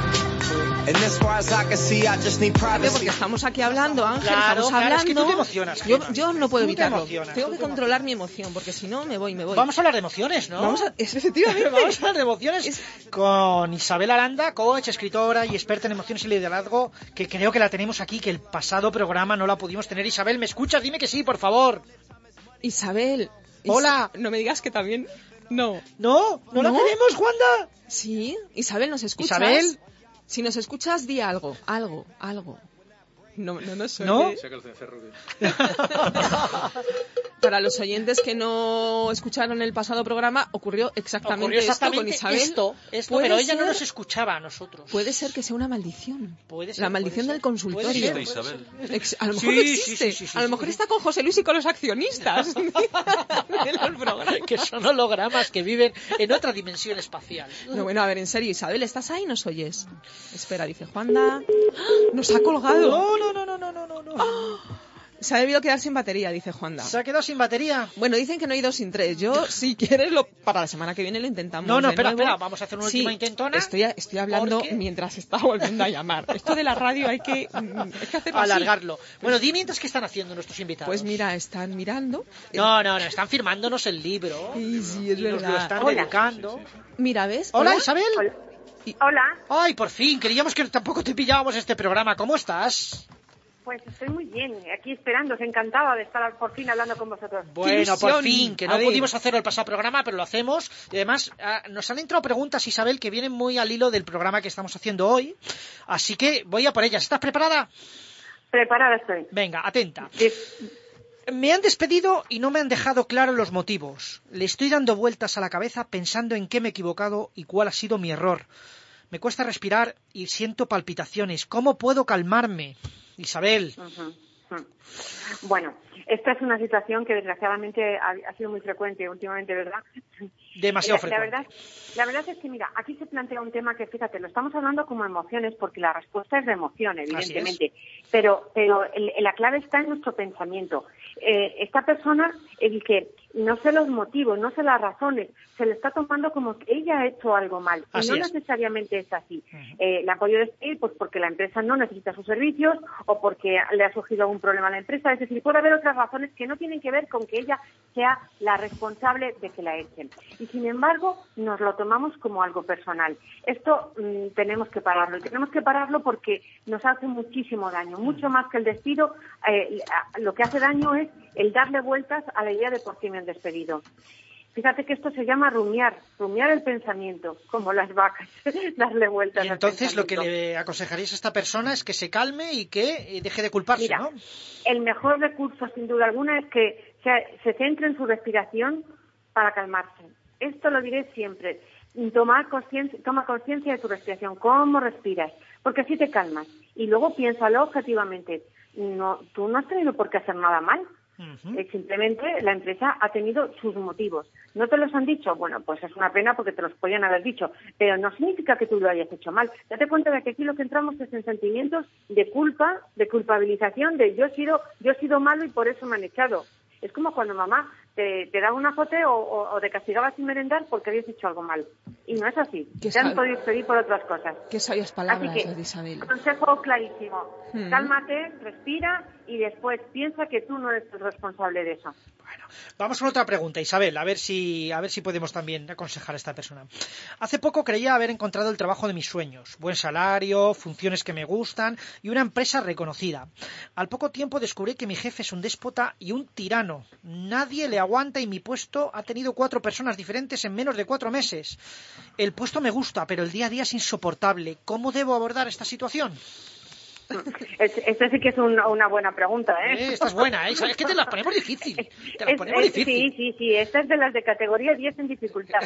Porque estamos aquí hablando, Ángel, Claro, estamos claro, hablando. es que tú te emocionas, yo, Gemma. yo no puedo Tú te evitarlo. emocionas, Tengo tú que te controlar mi emoción, porque si no me voy. Vamos a hablar de emociones, ¿no? Efectivamente. Vamos a hablar de emociones con Isabel Aranda, coach, escritora y experta en emociones y liderazgo, que creo que la tenemos aquí, que el pasado programa no la pudimos tener. Isabel, ¿me escuchas? Dime que sí, por favor. Isabel. Hola. No me digas que también. No. ¿No? ¿No la ¿No? tenemos, Juanda? Sí, Isabel, ¿nos escuchas? Isabel. Si nos escuchas, di algo. No nos ¿No? oyes. Para los oyentes que no escucharon el pasado programa, ocurrió exactamente esto con Isabel. esto, ¿Puede pero ella no ser? nos escuchaba a nosotros. Puede ser que sea una maldición. Puede ser, La maldición puede del ser. consultorio. Puede ser, Isabel. A lo mejor Sí, no sí, existe. sí, sí, A lo sí, mejor sí. está con José Luis y con los accionistas de los programas. Que son hologramas que viven en otra dimensión espacial. No, bueno, a ver, en serio, Isabel, ¿estás ahí? ¿Nos oyes? Espera, dice Juanda. ¡Ah! ¡Nos ha colgado! No. Se ha debido quedar sin batería, dice Juanda. Se ha quedado sin batería. Bueno, dicen que no hay 2 sin 3. Yo, si quieres, para la semana que viene lo intentamos. No, de espera, nuevo. vamos a hacer una Sí, última intentona. Estoy hablando porque- mientras está volviendo a llamar. Esto de la radio hay que hacerlo así. Alargarlo. Bueno, di mientras que están haciendo nuestros invitados. Pues mira, están mirando. No, están firmándonos el libro. Sí, es y nos lo verdad. están Hola. dedicando. Mira, ¿ves? Hola, Isabel. Hola, Ay, por fin, creíamos que tampoco te pillábamos este programa. ¿Cómo estás? pues estoy muy bien, aquí esperando, encantada de estar por fin hablando con vosotros. Bueno, por ilusión. fin, que A no ver. pudimos hacerlo el pasado programa, pero lo hacemos. Y además, nos han entrado preguntas, Isabel, que vienen muy al hilo del programa que estamos haciendo hoy. Así que voy a por ellas. ¿Estás preparada? Preparada estoy. Venga, atenta. Sí. Me han despedido y no me han dejado claro los motivos. Le estoy dando vueltas a la cabeza pensando en qué me he equivocado y cuál ha sido mi error. Me cuesta respirar y siento palpitaciones. ¿Cómo puedo calmarme? Isabel. Bueno, esta es una situación que desgraciadamente ha sido muy frecuente últimamente, ¿verdad? Demasiado La frecuente. verdad es que, mira, aquí se plantea un tema que, fíjate, lo estamos hablando como emociones porque la respuesta es de emoción, evidentemente. Pero la clave está en nuestro pensamiento. Esta persona, el que no sé los motivos, no sé las razones, se le está tomando como que ella ha hecho algo mal. Así y no es. necesariamente es así. La han podido despedir pues porque la empresa no necesita sus servicios o porque le ha surgido algún problema a la empresa. Es decir, puede haber otras razones que no tienen que ver con que ella sea la responsable de que la echen. Y sin embargo, nos lo tomamos como algo personal. Esto tenemos que pararlo. Y tenemos que pararlo porque nos hace muchísimo daño. Mucho más que el despido, lo que hace daño es el darle vueltas a la idea de por qué me han despedido. Fíjate que esto se llama rumiar el pensamiento, como las vacas, darle vueltas Y al entonces lo que pensamiento. le aconsejaríais a esta persona es que se calme y que deje de culparse, Mira, ¿no? el mejor recurso, sin duda alguna, es que se centre en su respiración para calmarse. Esto lo diré siempre. Toma conciencia de tu respiración, cómo respiras, porque así te calmas. Y luego piénsalo objetivamente. No, tú no has tenido por qué hacer nada mal. Simplemente la empresa ha tenido sus motivos. ¿No te los han dicho? Bueno, pues es una pena porque te los podían haber dicho, pero no significa que tú lo hayas hecho mal. Date cuenta de que aquí lo que entramos es en sentimientos de culpa, de culpabilización, de yo he sido malo y por eso me han echado. Es como cuando mamá te daba un azote o te castigaba sin merendar porque habías hecho algo mal. Y no es así. Te han podido despedir por otras cosas. Qué sabias palabras, Así que, las de Isabel. consejo clarísimo. Cálmate, respira y después piensa que tú no eres el responsable de eso. Bueno, vamos con otra pregunta, Isabel, a ver si podemos también aconsejar a esta persona. Hace poco creía haber encontrado el trabajo de mis sueños, buen salario, funciones que me gustan y una empresa reconocida. Al poco tiempo descubrí que mi jefe es un déspota y un tirano. Nadie le aguanta y mi puesto ha tenido 4 personas diferentes en menos de 4 meses. El puesto me gusta, pero el día a día es insoportable. ¿Cómo debo abordar esta situación? Esta sí que es una buena pregunta, ¿eh? Esta es buena, ¿eh? Es que te las ponemos difícil. Te las ponemos difícil. Sí, esta es de las de categoría 10 en dificultad.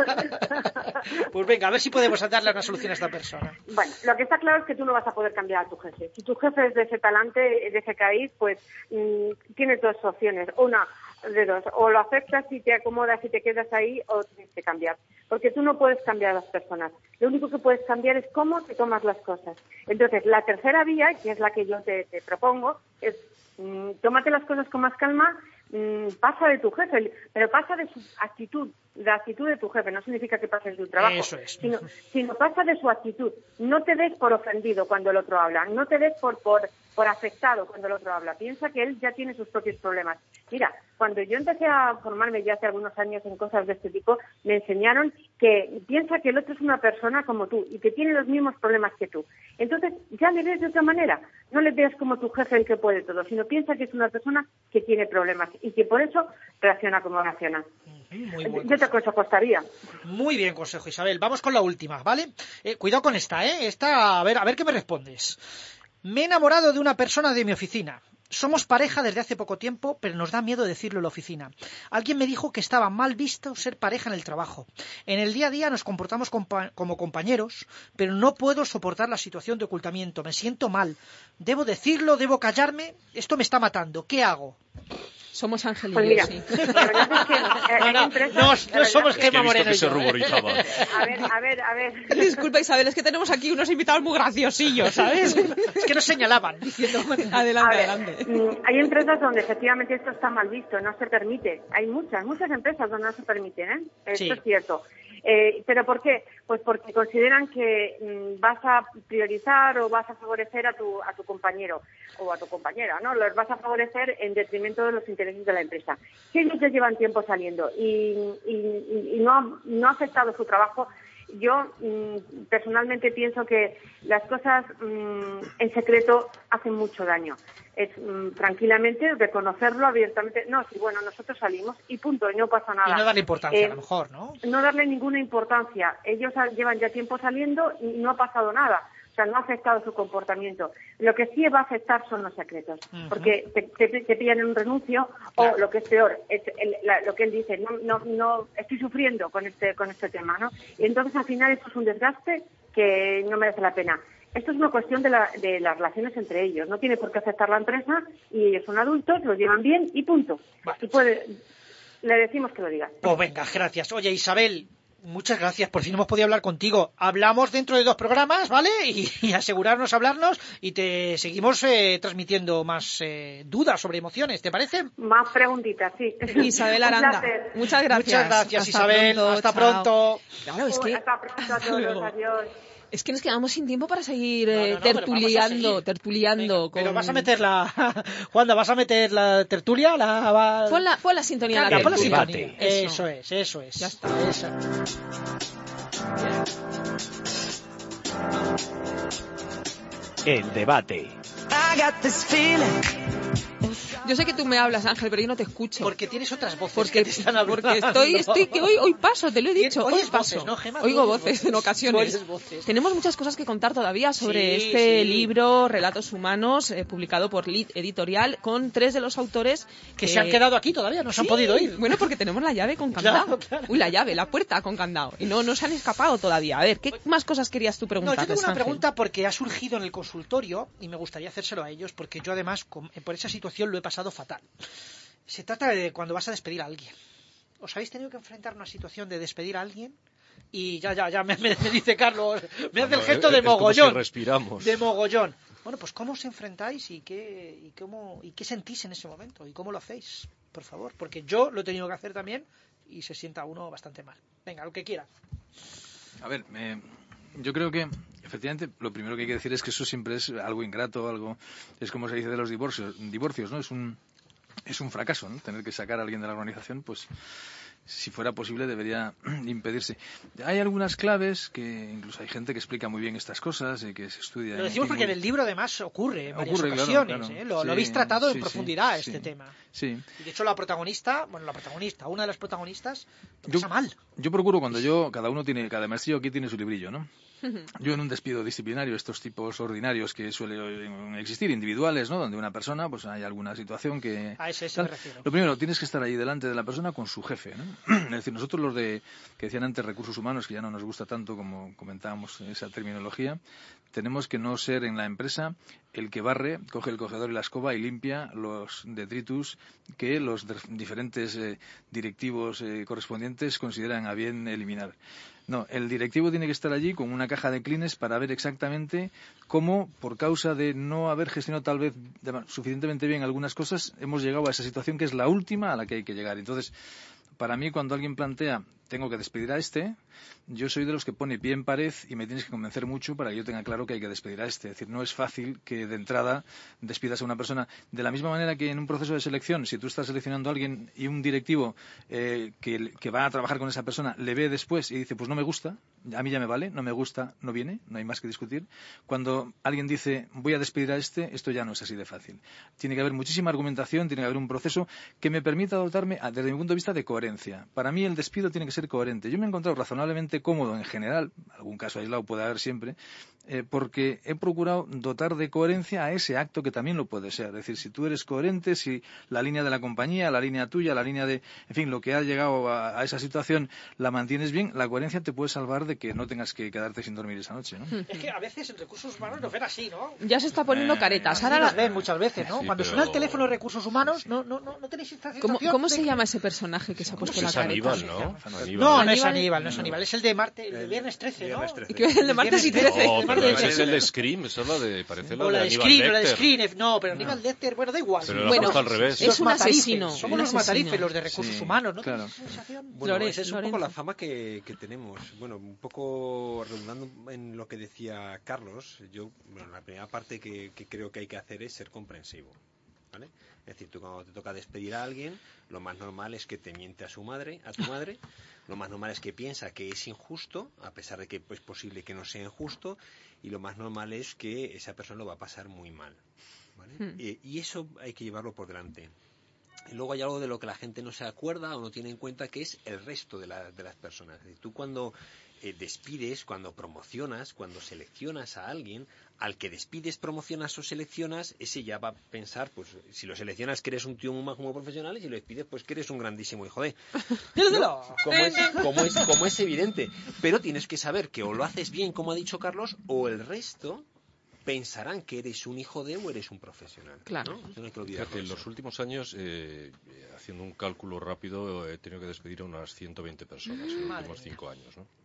Pues venga, a ver si podemos darle una solución a esta persona. Bueno, lo que está claro es que tú no vas a poder cambiar a tu jefe. Si tu jefe es de ese talante, de ese cariz, pues tienes 2 opciones. Una de 2, o lo aceptas y te acomodas y te quedas ahí, o tienes que cambiar. Porque tú no puedes cambiar a las personas. Lo único que puedes cambiar es cómo te tomas las cosas. Entonces, la tercera vía, que es la que yo te propongo, es tómate las cosas con más calma, pasa de tu jefe, pero pasa de su actitud, la actitud de tu jefe, no significa que pases de tu trabajo, Eso es. sino pasa de su actitud. No te des por ofendido cuando el otro habla, no te des por afectado cuando el otro habla. Piensa que él ya tiene sus propios problemas. Mira, cuando yo empecé a formarme ya hace algunos años en cosas de este tipo, me enseñaron que piensa que el otro es una persona como tú y que tiene los mismos problemas que tú. Entonces, ya le ves de otra manera. No le veas como tu jefe el que puede todo, sino piensa que es una persona que tiene problemas y que por eso reacciona como reacciona. Yo te aconsejaría. Muy bien consejo, Isabel. Vamos con la última, ¿vale? Cuidado con esta, ¿eh? Esta, a ver qué me respondes. Me he enamorado de una persona de mi oficina. Somos pareja desde hace poco tiempo, pero nos da miedo decirlo en la oficina. Alguien me dijo que estaba mal visto ser pareja en el trabajo. En el día a día nos comportamos como compañeros, pero no puedo soportar la situación de ocultamiento. Me siento mal. ¿Debo decirlo? ¿Debo callarme? Esto me está matando. ¿Qué hago? Somos Ángel y yo, sí. La verdad es que no somos Gemma Moreno. Que se ruborizaba. A ver. Disculpa, Isabel, es que tenemos aquí unos invitados muy graciosillos, ¿sabes? Es que nos señalaban diciendo... Adelante. Hay empresas donde efectivamente esto está mal visto, no se permite. Hay muchas empresas donde no se permiten, ¿eh? Esto es cierto. ¿Pero por qué? Pues porque consideran que vas a priorizar o vas a favorecer a tu compañero o a tu compañera, ¿no? Los vas a favorecer en detrimento de los intereses de la empresa. Si ellos ya llevan tiempo saliendo y no ha afectado su trabajo, yo personalmente pienso que las cosas en secreto hacen mucho daño. Es tranquilamente reconocerlo abiertamente. No, sí, bueno, nosotros salimos y punto, y no pasa nada. Y no darle importancia, a lo mejor, ¿no? No darle ninguna importancia. Ellos llevan ya tiempo saliendo y no ha pasado nada. O sea, no ha afectado su comportamiento. Lo que sí va a afectar son los secretos. Porque te pillan en un renuncio, claro. O lo que es peor, es lo que él dice, no estoy sufriendo con este tema, ¿no? Y entonces al final esto es un desgaste que no merece la pena. Esto es una cuestión de las relaciones entre ellos. No tiene por qué afectar la empresa y ellos son adultos, los llevan bien y punto. Vale. Y le decimos que lo diga. Pues venga, gracias. Oye, Isabel, muchas gracias. Por fin hemos podido hablar contigo. Hablamos dentro de 2 programas, ¿vale? Y asegurarnos hablarnos y te seguimos transmitiendo más dudas sobre emociones. ¿Te parece? Más preguntitas, sí. Isabel Aranda. Muchas gracias. Muchas gracias, Isabel. Hasta pronto. Claro, es que... Hasta pronto a todos. Adiós. Es que nos quedamos sin tiempo para seguir tertuliando. Venga, pero vas a meter Juanda, ¿vas a meter la tertulia? Pon la sintonía de la tertulia. Sintonía. Eso es. Ya está. El debate. Yo sé que tú me hablas, Ángel, pero yo no te escucho. Porque tienes otras voces que te están hablando. Porque estoy que hoy paso, te lo he dicho. Oyes hoy voces, ¿no, Gemma? Oigo voces en ocasiones. Tenemos muchas cosas que contar todavía sobre este libro, Relatos Humanos, publicado por Lid Editorial, con 3 de los autores que se han quedado aquí todavía, no se han podido ir. Bueno, porque tenemos la llave con candado. Claro. Uy, la puerta con candado. Y no se han escapado todavía. A ver, ¿qué más cosas querías tú preguntar? No, yo tengo una pregunta porque ha surgido en el consultorio y me gustaría hacérselo a ellos porque yo además por esa situación lo he pasado fatal. Se trata de cuando vas a despedir a alguien. ¿Os habéis tenido que enfrentar a una situación de despedir a alguien? Y ya me dice Carlos, me hace el gesto de mogollón. Como si respiramos. De mogollón. Bueno, pues ¿cómo os enfrentáis y qué sentís en ese momento? ¿Y cómo lo hacéis? Por favor, porque yo lo he tenido que hacer también y se sienta uno bastante mal. Venga, lo que quiera. A ver, yo creo que efectivamente lo primero que hay que decir es que eso siempre es algo ingrato, es como se dice de los divorcios, ¿no? Es un fracaso, ¿no? Tener que sacar a alguien de la organización, pues si fuera posible debería impedirse. Hay algunas claves que incluso hay gente que explica muy bien estas cosas y que se estudia. Lo decimos porque en el libro además ocurre en varias ocasiones, claro. Lo habéis tratado en profundidad este tema. Sí. Y de hecho una de las protagonistas, lo pasa mal. Yo procuro cada maestrillo aquí tiene su librillo, ¿no? Yo en un despido disciplinario, estos tipos ordinarios que suelen existir, individuales, ¿no? Donde una persona, pues hay alguna situación que... A ese me refiero. Lo primero, tienes que estar ahí delante de la persona con su jefe, ¿no? Es decir, nosotros que decían antes recursos humanos, que ya no nos gusta tanto como comentábamos esa terminología, tenemos que no ser en la empresa el que barre, coge el cogedor y la escoba y limpia los detritus que los diferentes directivos correspondientes consideran a bien eliminar. No, el directivo tiene que estar allí con una caja de Kleenex para ver exactamente cómo, por causa de no haber gestionado tal vez suficientemente bien algunas cosas, hemos llegado a esa situación que es la última a la que hay que llegar. Entonces, para mí, cuando alguien plantea tengo que despedir a este, yo soy de los que pone pie en pared y me tienes que convencer mucho para que yo tenga claro que hay que despedir a este. Es decir, no es fácil que de entrada despidas a una persona. De la misma manera que en un proceso de selección, si tú estás seleccionando a alguien y un directivo que va a trabajar con esa persona le ve después y dice, pues no me gusta, a mí ya me vale, no me gusta, no viene, no hay más que discutir. Cuando alguien dice, voy a despedir a este, esto ya no es así de fácil. Tiene que haber muchísima argumentación, tiene que haber un proceso que me permita dotarme, desde mi punto de vista, de coherencia. Para mí el despido tiene que ser coherente. Yo me he encontrado razonablemente cómodo en general, algún caso aislado puede haber siempre, porque he procurado dotar de coherencia a ese acto que también lo puede ser. Es decir, si tú eres coherente, si la línea de la compañía, la línea tuya, la línea de, en fin, lo que ha llegado a esa situación, la mantienes bien, la coherencia te puede salvar de que no tengas que quedarte sin dormir esa noche, ¿no? Es que a veces en recursos humanos nos ven así, ¿no? Ya se está poniendo caretas. Ahora nos ven muchas veces, ¿no? Sí, Cuando pero... suena el teléfono de recursos humanos, no tenéis esta sensación. ¿Cómo se llama ese personaje que se ha puesto la Es careta? Aníbal, ¿no? No es Aníbal, no es Aníbal. Es el de Marte, el de Viernes 13, ¿no? El de martes y 13. No, pero es el de Scream, esa es la de... Parece O la la de de Aníbal Screen, la de Lecter. Screen, no, pero Aníbal Lecter, bueno, da igual. Pero lo Bueno, ha puesto al revés. es un matarices, asesino. Somos un los matarices, asesino. los de recursos Sí, humanos, ¿no? claro. ¿Tenéis esa sensación? Bueno, Lorenzo, esa es un poco Lorenzo. la fama que tenemos. Bueno, un poco redundando en lo que decía Carlos, yo, bueno, la primera parte que creo que hay que hacer es ser comprensivo, ¿vale? Es decir, tú cuando te toca despedir a alguien, lo más normal es que te miente a tu madre, lo más normal es que piensa que es injusto, a pesar de que es posible que no sea injusto, y lo más normal es que esa persona lo va a pasar muy mal, ¿vale? Y eso hay que llevarlo por delante. Y luego hay algo de lo que la gente no se acuerda o no tiene en cuenta, que es el resto de las personas. Es decir, tú cuando despides, cuando promocionas, cuando seleccionas a alguien, al que despides, promocionas o seleccionas, ese ya va a pensar, pues si lo seleccionas que eres un tío muy majo, muy profesional, y si lo despides, pues que eres un grandísimo hijo de... ¡Díselo! Como es evidente. Pero tienes que saber que o lo haces bien, como ha dicho Carlos, o el resto pensarán que eres un hijo de o eres un profesional. Claro. ¿No? Eso no hay que olvidarlo. Fíjate, en los últimos años, haciendo un cálculo rápido, he tenido que despedir a unas 120 personas en los últimos 5 años, ¿no?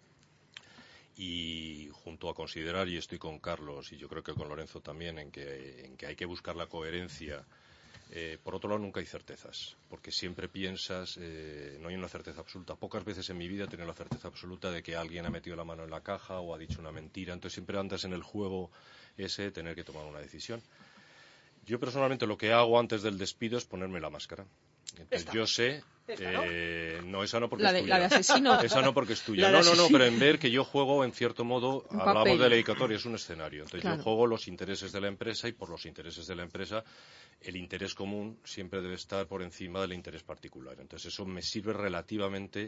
Y junto a considerar, y estoy con Carlos y yo creo que con Lorenzo también, en que hay que buscar la coherencia. Por otro lado, nunca hay certezas, porque siempre piensas, no hay una certeza absoluta. Pocas veces en mi vida he tenido la certeza absoluta de que alguien ha metido la mano en la caja o ha dicho una mentira. Entonces siempre andas en el juego ese de tener que tomar una decisión. Yo personalmente lo que hago antes del despido es ponerme la máscara. Entonces yo sé... no, esa no porque es tuya. La de asesino. Esa no porque es tuya. No, pero en ver que yo juego, en cierto modo, Un hablamos papel. de la dedicatoria, es un escenario. Entonces Claro. yo juego los intereses de la empresa y por los intereses de la empresa el interés común siempre debe estar por encima del interés particular. Entonces eso me sirve relativamente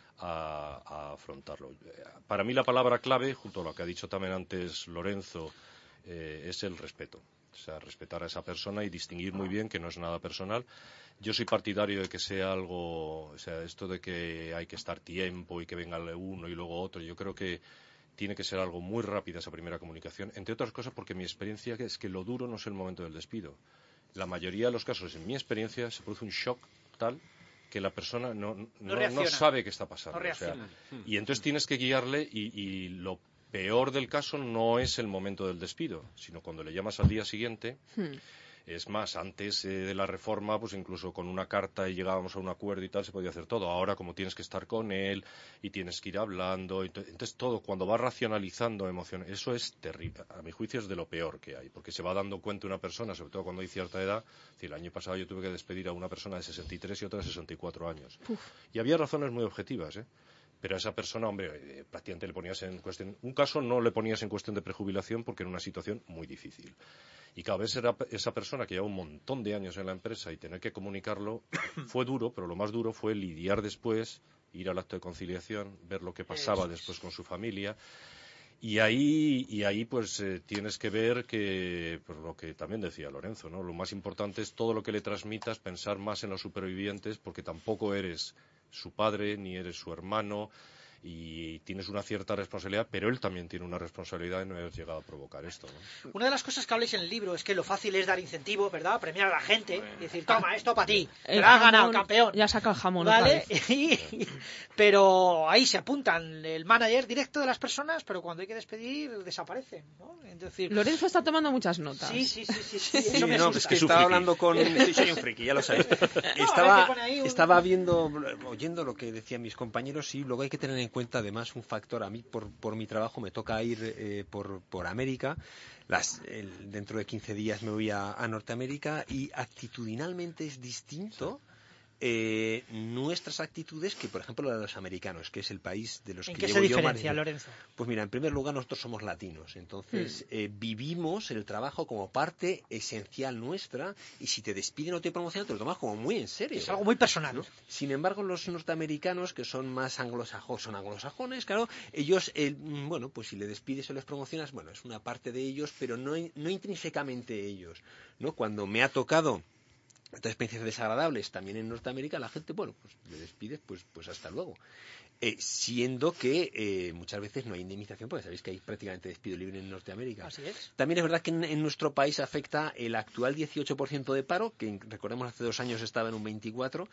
a afrontarlo. Para mí la palabra clave, junto a lo que ha dicho también antes Lorenzo, es el respeto. O sea, respetar a esa persona y distinguir muy bien que no es nada personal. Yo soy partidario de que sea algo, o sea, esto de que hay que estar tiempo y que venga uno y luego otro, yo creo que tiene que ser algo muy rápido esa primera comunicación, entre otras cosas porque mi experiencia es que lo duro no es el momento del despido. La mayoría de los casos, en mi experiencia, se produce un shock tal que la persona no sabe qué está pasando. No o sea, reacciona. y entonces tienes que guiarle y lo peor del caso no es el momento del despido, sino cuando le llamas al día siguiente. Es más, antes de la reforma, pues incluso con una carta y llegábamos a un acuerdo y tal, se podía hacer todo. Ahora, como tienes que estar con él y tienes que ir hablando, entonces todo, cuando vas racionalizando emociones, eso es terrible. A mi juicio es de lo peor que hay, porque se va dando cuenta una persona, sobre todo cuando hay cierta edad. Es decir, el año pasado yo tuve que despedir a una persona de 63 y otra de 64 años. Y había razones muy objetivas, Pero a esa persona, hombre, prácticamente le ponías en cuestión... Un caso no le ponías en cuestión de prejubilación porque era una situación muy difícil. Y cada vez era esa persona que lleva un montón de años en la empresa y tener que comunicarlo fue duro, pero lo más duro fue lidiar después, ir al acto de conciliación, ver lo que pasaba después con su familia. Y ahí pues tienes que ver que, por lo que también decía Lorenzo, ¿no? Lo más importante es todo lo que le transmitas, pensar más en los supervivientes, porque tampoco eres su padre ni eres su hermano. y tienes una cierta responsabilidad, pero él también tiene una responsabilidad de no haber llegado a provocar esto, ¿no? Una de las cosas que habléis en el libro es que lo fácil es dar incentivo, ¿verdad? Premiar a la gente y decir, toma, esto para ti, te lo has ganado, campeón. Ya saca el jamón, ¿vale? otra vez. Pero ahí se apuntan el manager directo de las personas, pero cuando hay que despedir desaparecen, ¿no? Es decir, Lorenzo está tomando muchas notas. Sí, Sí, eso me no, asusta. es que estaba hablando con... Soy un friki, ya lo sabéis. Estaba oyendo lo que decían mis compañeros y luego hay que tener en cuenta además un factor. A mí, por mi trabajo, me toca ir por América. Dentro de 15 días me voy a Norteamérica y actitudinalmente es distinto nuestras actitudes que, por ejemplo, la de los americanos, que es el país de los que llevo yo. ¿En qué se diferencia, Lorenzo? Pues mira, en primer lugar, nosotros somos latinos, entonces vivimos el trabajo como parte esencial nuestra y si te despiden o te promocionan te lo tomas como muy en serio. Es algo muy personal, ¿no? Sin embargo, los norteamericanos, que son más anglosajones, claro, ellos, bueno, pues si le despides o les promocionas, bueno, es una parte de ellos, pero no intrínsecamente ellos, ¿no? Cuando me ha tocado otras experiencias desagradables también en Norteamérica, la gente, bueno, pues le despides, pues hasta luego. Siendo que muchas veces no hay indemnización, porque sabéis que hay prácticamente despido libre en Norteamérica. Así es. También es verdad que en nuestro país afecta el actual 18% de paro, que recordemos hace 2 años estaba en un 24%,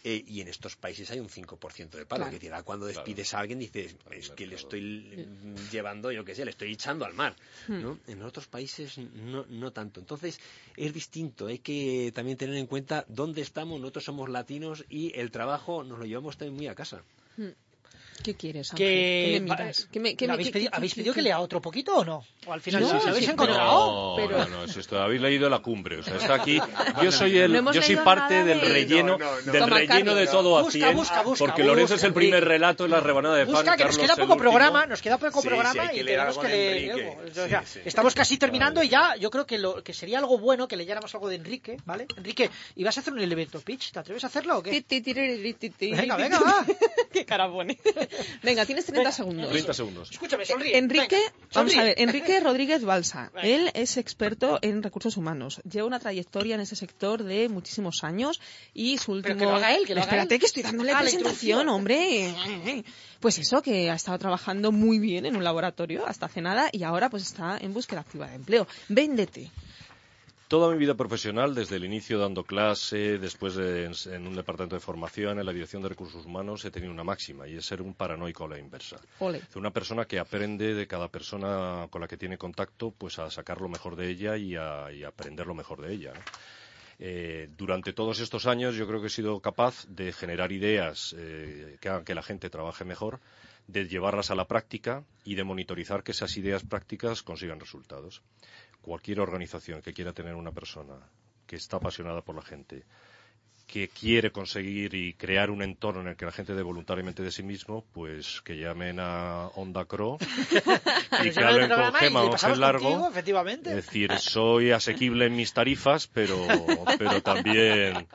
y en estos países hay un 5% de paro. Claro. Que dirá, cuando despides a alguien dices, es que le estoy llevando, yo qué sé, le estoy echando al mar, ¿no? En otros países no tanto. Entonces es distinto, hay que también tener en cuenta dónde estamos. Nosotros somos latinos y el trabajo nos lo llevamos también muy a casa. ¿Qué quieres, Ángel? ¿Qué me miras? ¿Habéis pedido que lea otro poquito o no? ¿O al final No, sí, sí, habéis sí, encontrado? No, es esto. Habéis leído La Cumbre. O sea, está aquí. Yo soy leído parte nada del de- relleno, del Toma, relleno Carlos. de todo a Busca, 100, porque Lorenzo es el primer relato en la rebanada de pan. Busca, que nos Carlos queda el poco último. programa, nos queda poco Sí, programa sí, hay que y leer tenemos algo que de leer Enrique. algo. O sea, Sí. estamos casi terminando y ya yo creo que sería algo bueno que leyéramos algo de Enrique, ¿vale? Enrique, ¿ibas a hacer un elevator pitch? ¿Te atreves a hacerlo o qué? Venga, va. Qué cara pone. Venga, tienes 30 segundos. 30 segundos. Escúchame, sonríe. Enrique, Venga, vamos sonríe. a ver, Enrique Rodríguez Balsa. Venga. Él es experto en recursos humanos. Lleva una trayectoria en ese sector de muchísimos años y su último... Pero que lo haga él, que lo haga Espérate, él. que estoy dándole Ah, la presentación, introducción. hombre. Pues eso, que ha estado trabajando muy bien en un laboratorio hasta hace nada y ahora pues está en búsqueda activa de empleo. Véndete. Toda mi vida profesional, desde el inicio dando clase, después en un departamento de formación, en la dirección de recursos humanos, he tenido una máxima y es ser un paranoico a la inversa. Ole. Una persona que aprende de cada persona con la que tiene contacto, pues a sacar lo mejor de ella y a aprender lo mejor de ella, ¿no? Durante todos estos años yo creo que he sido capaz de generar ideas que hagan que la gente trabaje mejor, de llevarlas a la práctica y de monitorizar que esas ideas prácticas consigan resultados. Cualquier organización que quiera tener una persona que está apasionada por la gente, que quiere conseguir y crear un entorno en el que la gente dé voluntariamente de sí mismo, pues que llamen a Onda Cro y que hablen con Gema o Ángel Largo. Efectivamente. Es decir, soy asequible en mis tarifas, pero también...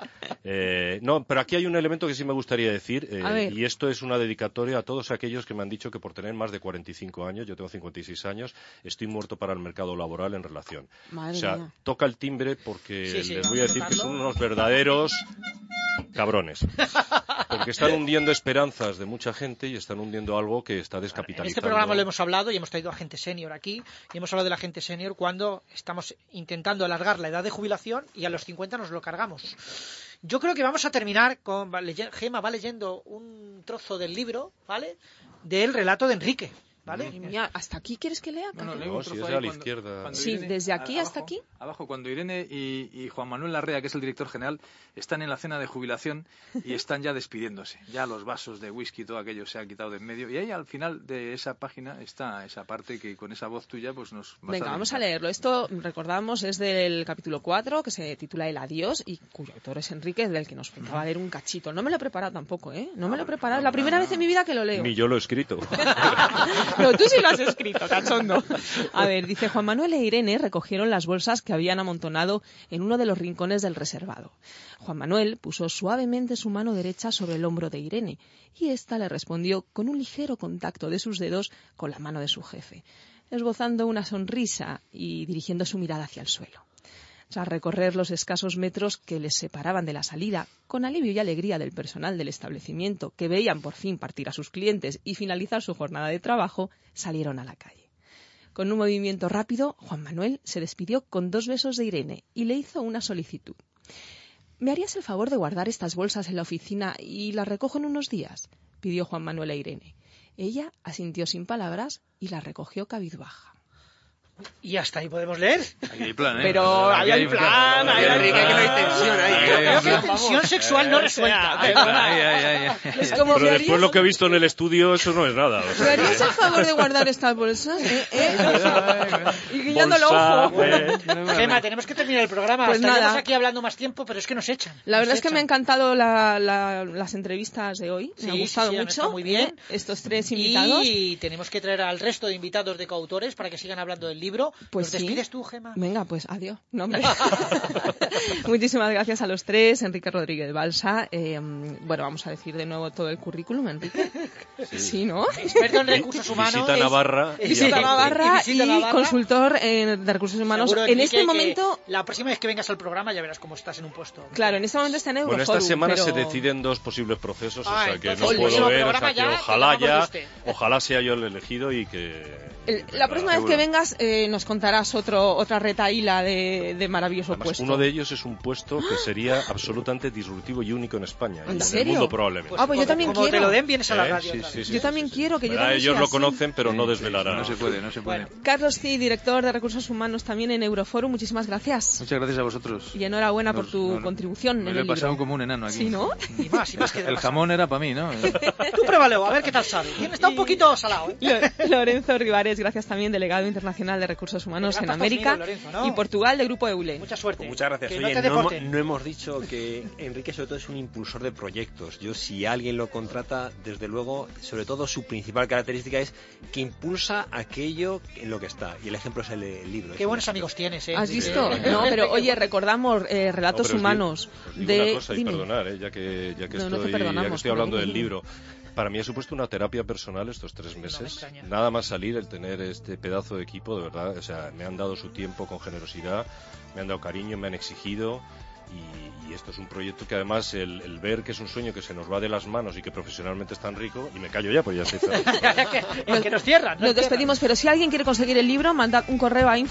no, pero aquí hay un elemento que sí me gustaría decir, y esto es una dedicatoria a todos aquellos que me han dicho que por tener más de 45 años, yo tengo 56 años, estoy muerto para el mercado laboral en relación. Madre o sea, mía. toca el timbre porque Sí, les vamos voy a decir a que son notarlo. unos verdaderos cabrones. Porque están hundiendo esperanzas de mucha gente y están hundiendo algo que está descapitalizando. En este programa lo hemos hablado y hemos traído a gente senior aquí y hemos hablado de la gente senior cuando estamos intentando alargar la edad de jubilación y a los 50 nos lo cargamos. Yo creo que vamos a terminar con... Gema va leyendo un trozo del libro, ¿vale? Del relato de Enrique, ¿vale? Madre mía, ¿hasta aquí quieres que lea? No, Carlos? leo No, un si trozo es ahí a la izquierda. Sí, desde aquí hasta aquí. Abajo, cuando Irene y Juan Manuel Larrea, que es el director general, están en la cena de jubilación y están ya despidiéndose. Ya los vasos de whisky, todo aquello se ha quitado de en medio. Y ahí al final de esa página está esa parte que con esa voz tuya pues nos vas Venga, vamos a dedicar. leerlo. Esto, recordamos, es del capítulo 4, que se titula El adiós, y cuyo autor es Enrique, del que nos faltaba leer un cachito. No me lo he preparado tampoco, ¿eh? No me lo he preparado. Es la primera vez en mi vida que lo leo. Ni yo lo he escrito. Pero tú sí lo has escrito, cachondo. A ver, dice: Juan Manuel e Irene recogieron las bolsas que habían amontonado en uno de los rincones del reservado. Juan Manuel puso suavemente su mano derecha sobre el hombro de Irene y ésta le respondió con un ligero contacto de sus dedos con la mano de su jefe, esbozando una sonrisa y dirigiendo su mirada hacia el suelo. Tras recorrer los escasos metros que les separaban de la salida, con alivio y alegría del personal del establecimiento, que veían por fin partir a sus clientes y finalizar su jornada de trabajo, salieron a la calle. Con un movimiento rápido, Juan Manuel se despidió con 2 besos de Irene y le hizo una solicitud. ¿Me harías el favor de guardar estas bolsas en la oficina y las recojo en unos días?, pidió Juan Manuel a Irene. Ella asintió sin palabras y las recogió cabizbaja. Y hasta ahí podemos leer. Aquí hay plan, ¿eh? Pero ahí hay plan, ahí hay Enrique, que no hay tensión ahí. Creo que hay tensión sexual no resuelta. Es como, Pero ¿me después lo que he visto en el estudio, eso no es nada. O sea, ¿me harías el favor de guardar estas bolsas? Y guiñando el ojo. Gema, tenemos que terminar el programa. Pues Estaríamos nada. aquí hablando más tiempo, pero es que nos echan. La verdad es que me han encantado las entrevistas de hoy. Me ha gustado han mucho. estado muy bien. Estos 3 invitados. Y tenemos que traer al resto de invitados de coautores para que sigan hablando del libro. Pues ¿Nos despides tú, Gema? Venga, pues adiós. No, hombre. Muchísimas gracias a los 3. Enrique Rodríguez Balsa. Bueno, vamos a decir de nuevo todo el currículum, Enrique. Sí, ¿no? Experto en recursos humanos. Visita Navarra. Visita Navarra y consultor de recursos humanos. Seguro, en Enrique, este momento... La próxima vez que vengas al programa ya verás cómo estás en un puesto. Claro, en este momento está en Euroforum. Bueno, esta semana pero... se deciden 2 posibles procesos, o sea que entonces, no puedo ver, o programa sea que ya ojalá sea yo el elegido y que... La próxima vez que vengas nos contarás otra retaíla de maravilloso Además, puesto. uno de ellos es un puesto que sería absolutamente disruptivo y único en España. ¿En y serio? en el mundo probablemente. Pues yo también como quiero. te lo den, vienes a la radio. Yo también quiero que yo Verá, también ellos sea lo así. conocen, pero no desvelarán. No se puede. Bueno, Carlos Cid, director de Recursos Humanos también en Euroforum, muchas gracias. Muchas gracias a vosotros. Y enhorabuena por tu contribución Me en lo he el pasado libro. como un enano aquí. Sí, ¿no? Y más que El jamón era para mí, ¿no? Tú pruébalo, a ver qué tal sabe. Está un poquito salado, ¿eh? Lorenzo Rivares, gracias también, delegado internacional de Recursos Humanos en América y Portugal de Grupo EULE. Mucha suerte. Muchas gracias. Que Oye, no te deporten. no hemos dicho que Enrique sobre todo es un impulsor de proyectos. Yo, si alguien lo contrata, desde luego, sobre todo su principal característica es que impulsa aquello en lo que está. Y el ejemplo es el libro. Qué buenos amigos tienes, ¿eh? ¿Has visto? No, pero oye, recordamos Relatos No, pero Humanos os digo de... una cosa, y Dime. perdonar, ya que No te perdonamos, estoy hablando pero del dime. libro. Para mí ha supuesto una terapia personal estos 3 meses. me extraña. Nada más salir, el tener este pedazo de equipo, de verdad. O sea, me han dado su tiempo con generosidad, me han dado cariño, me han exigido. Y esto es un proyecto que además el ver que es un sueño que se nos va de las manos y que profesionalmente es tan rico, y me callo ya, pues ya estoy que nos cierran. Nos despedimos, pero si alguien quiere conseguir el libro, mandad un correo a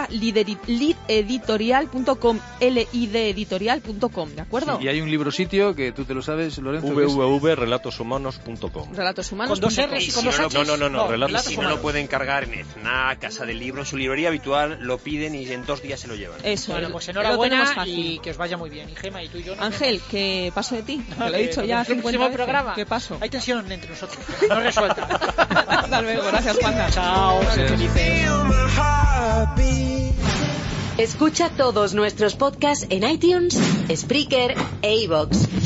info@lideditorial.com, lideditorial.com, ¿de acuerdo? Y hay un libro sitio que tú te lo sabes, Lorenzo. www.relatoshumanos.com. Relatoshumanos. Con 2 R's y con 2 H's. No, Relatos Si no lo pueden cargar en FNAC, Casa del Libro, en su librería habitual, lo piden y en 2 días se lo llevan. Eso, Bueno, pues lo tenemos enhorabuena fácil. y que os vaya muy bien. Y Gema, y tú y yo nos Ángel, vemos. ¿qué paso de ti? Te lo he dicho Que ya nos vemos 50 en el veces. programa. ¿Qué paso? Hay tensión entre nosotros, no resuelta. Hasta luego, gracias, Juanda. Chao, sé felices. Escucha todos nuestros podcasts en iTunes, Spreaker e iVoox.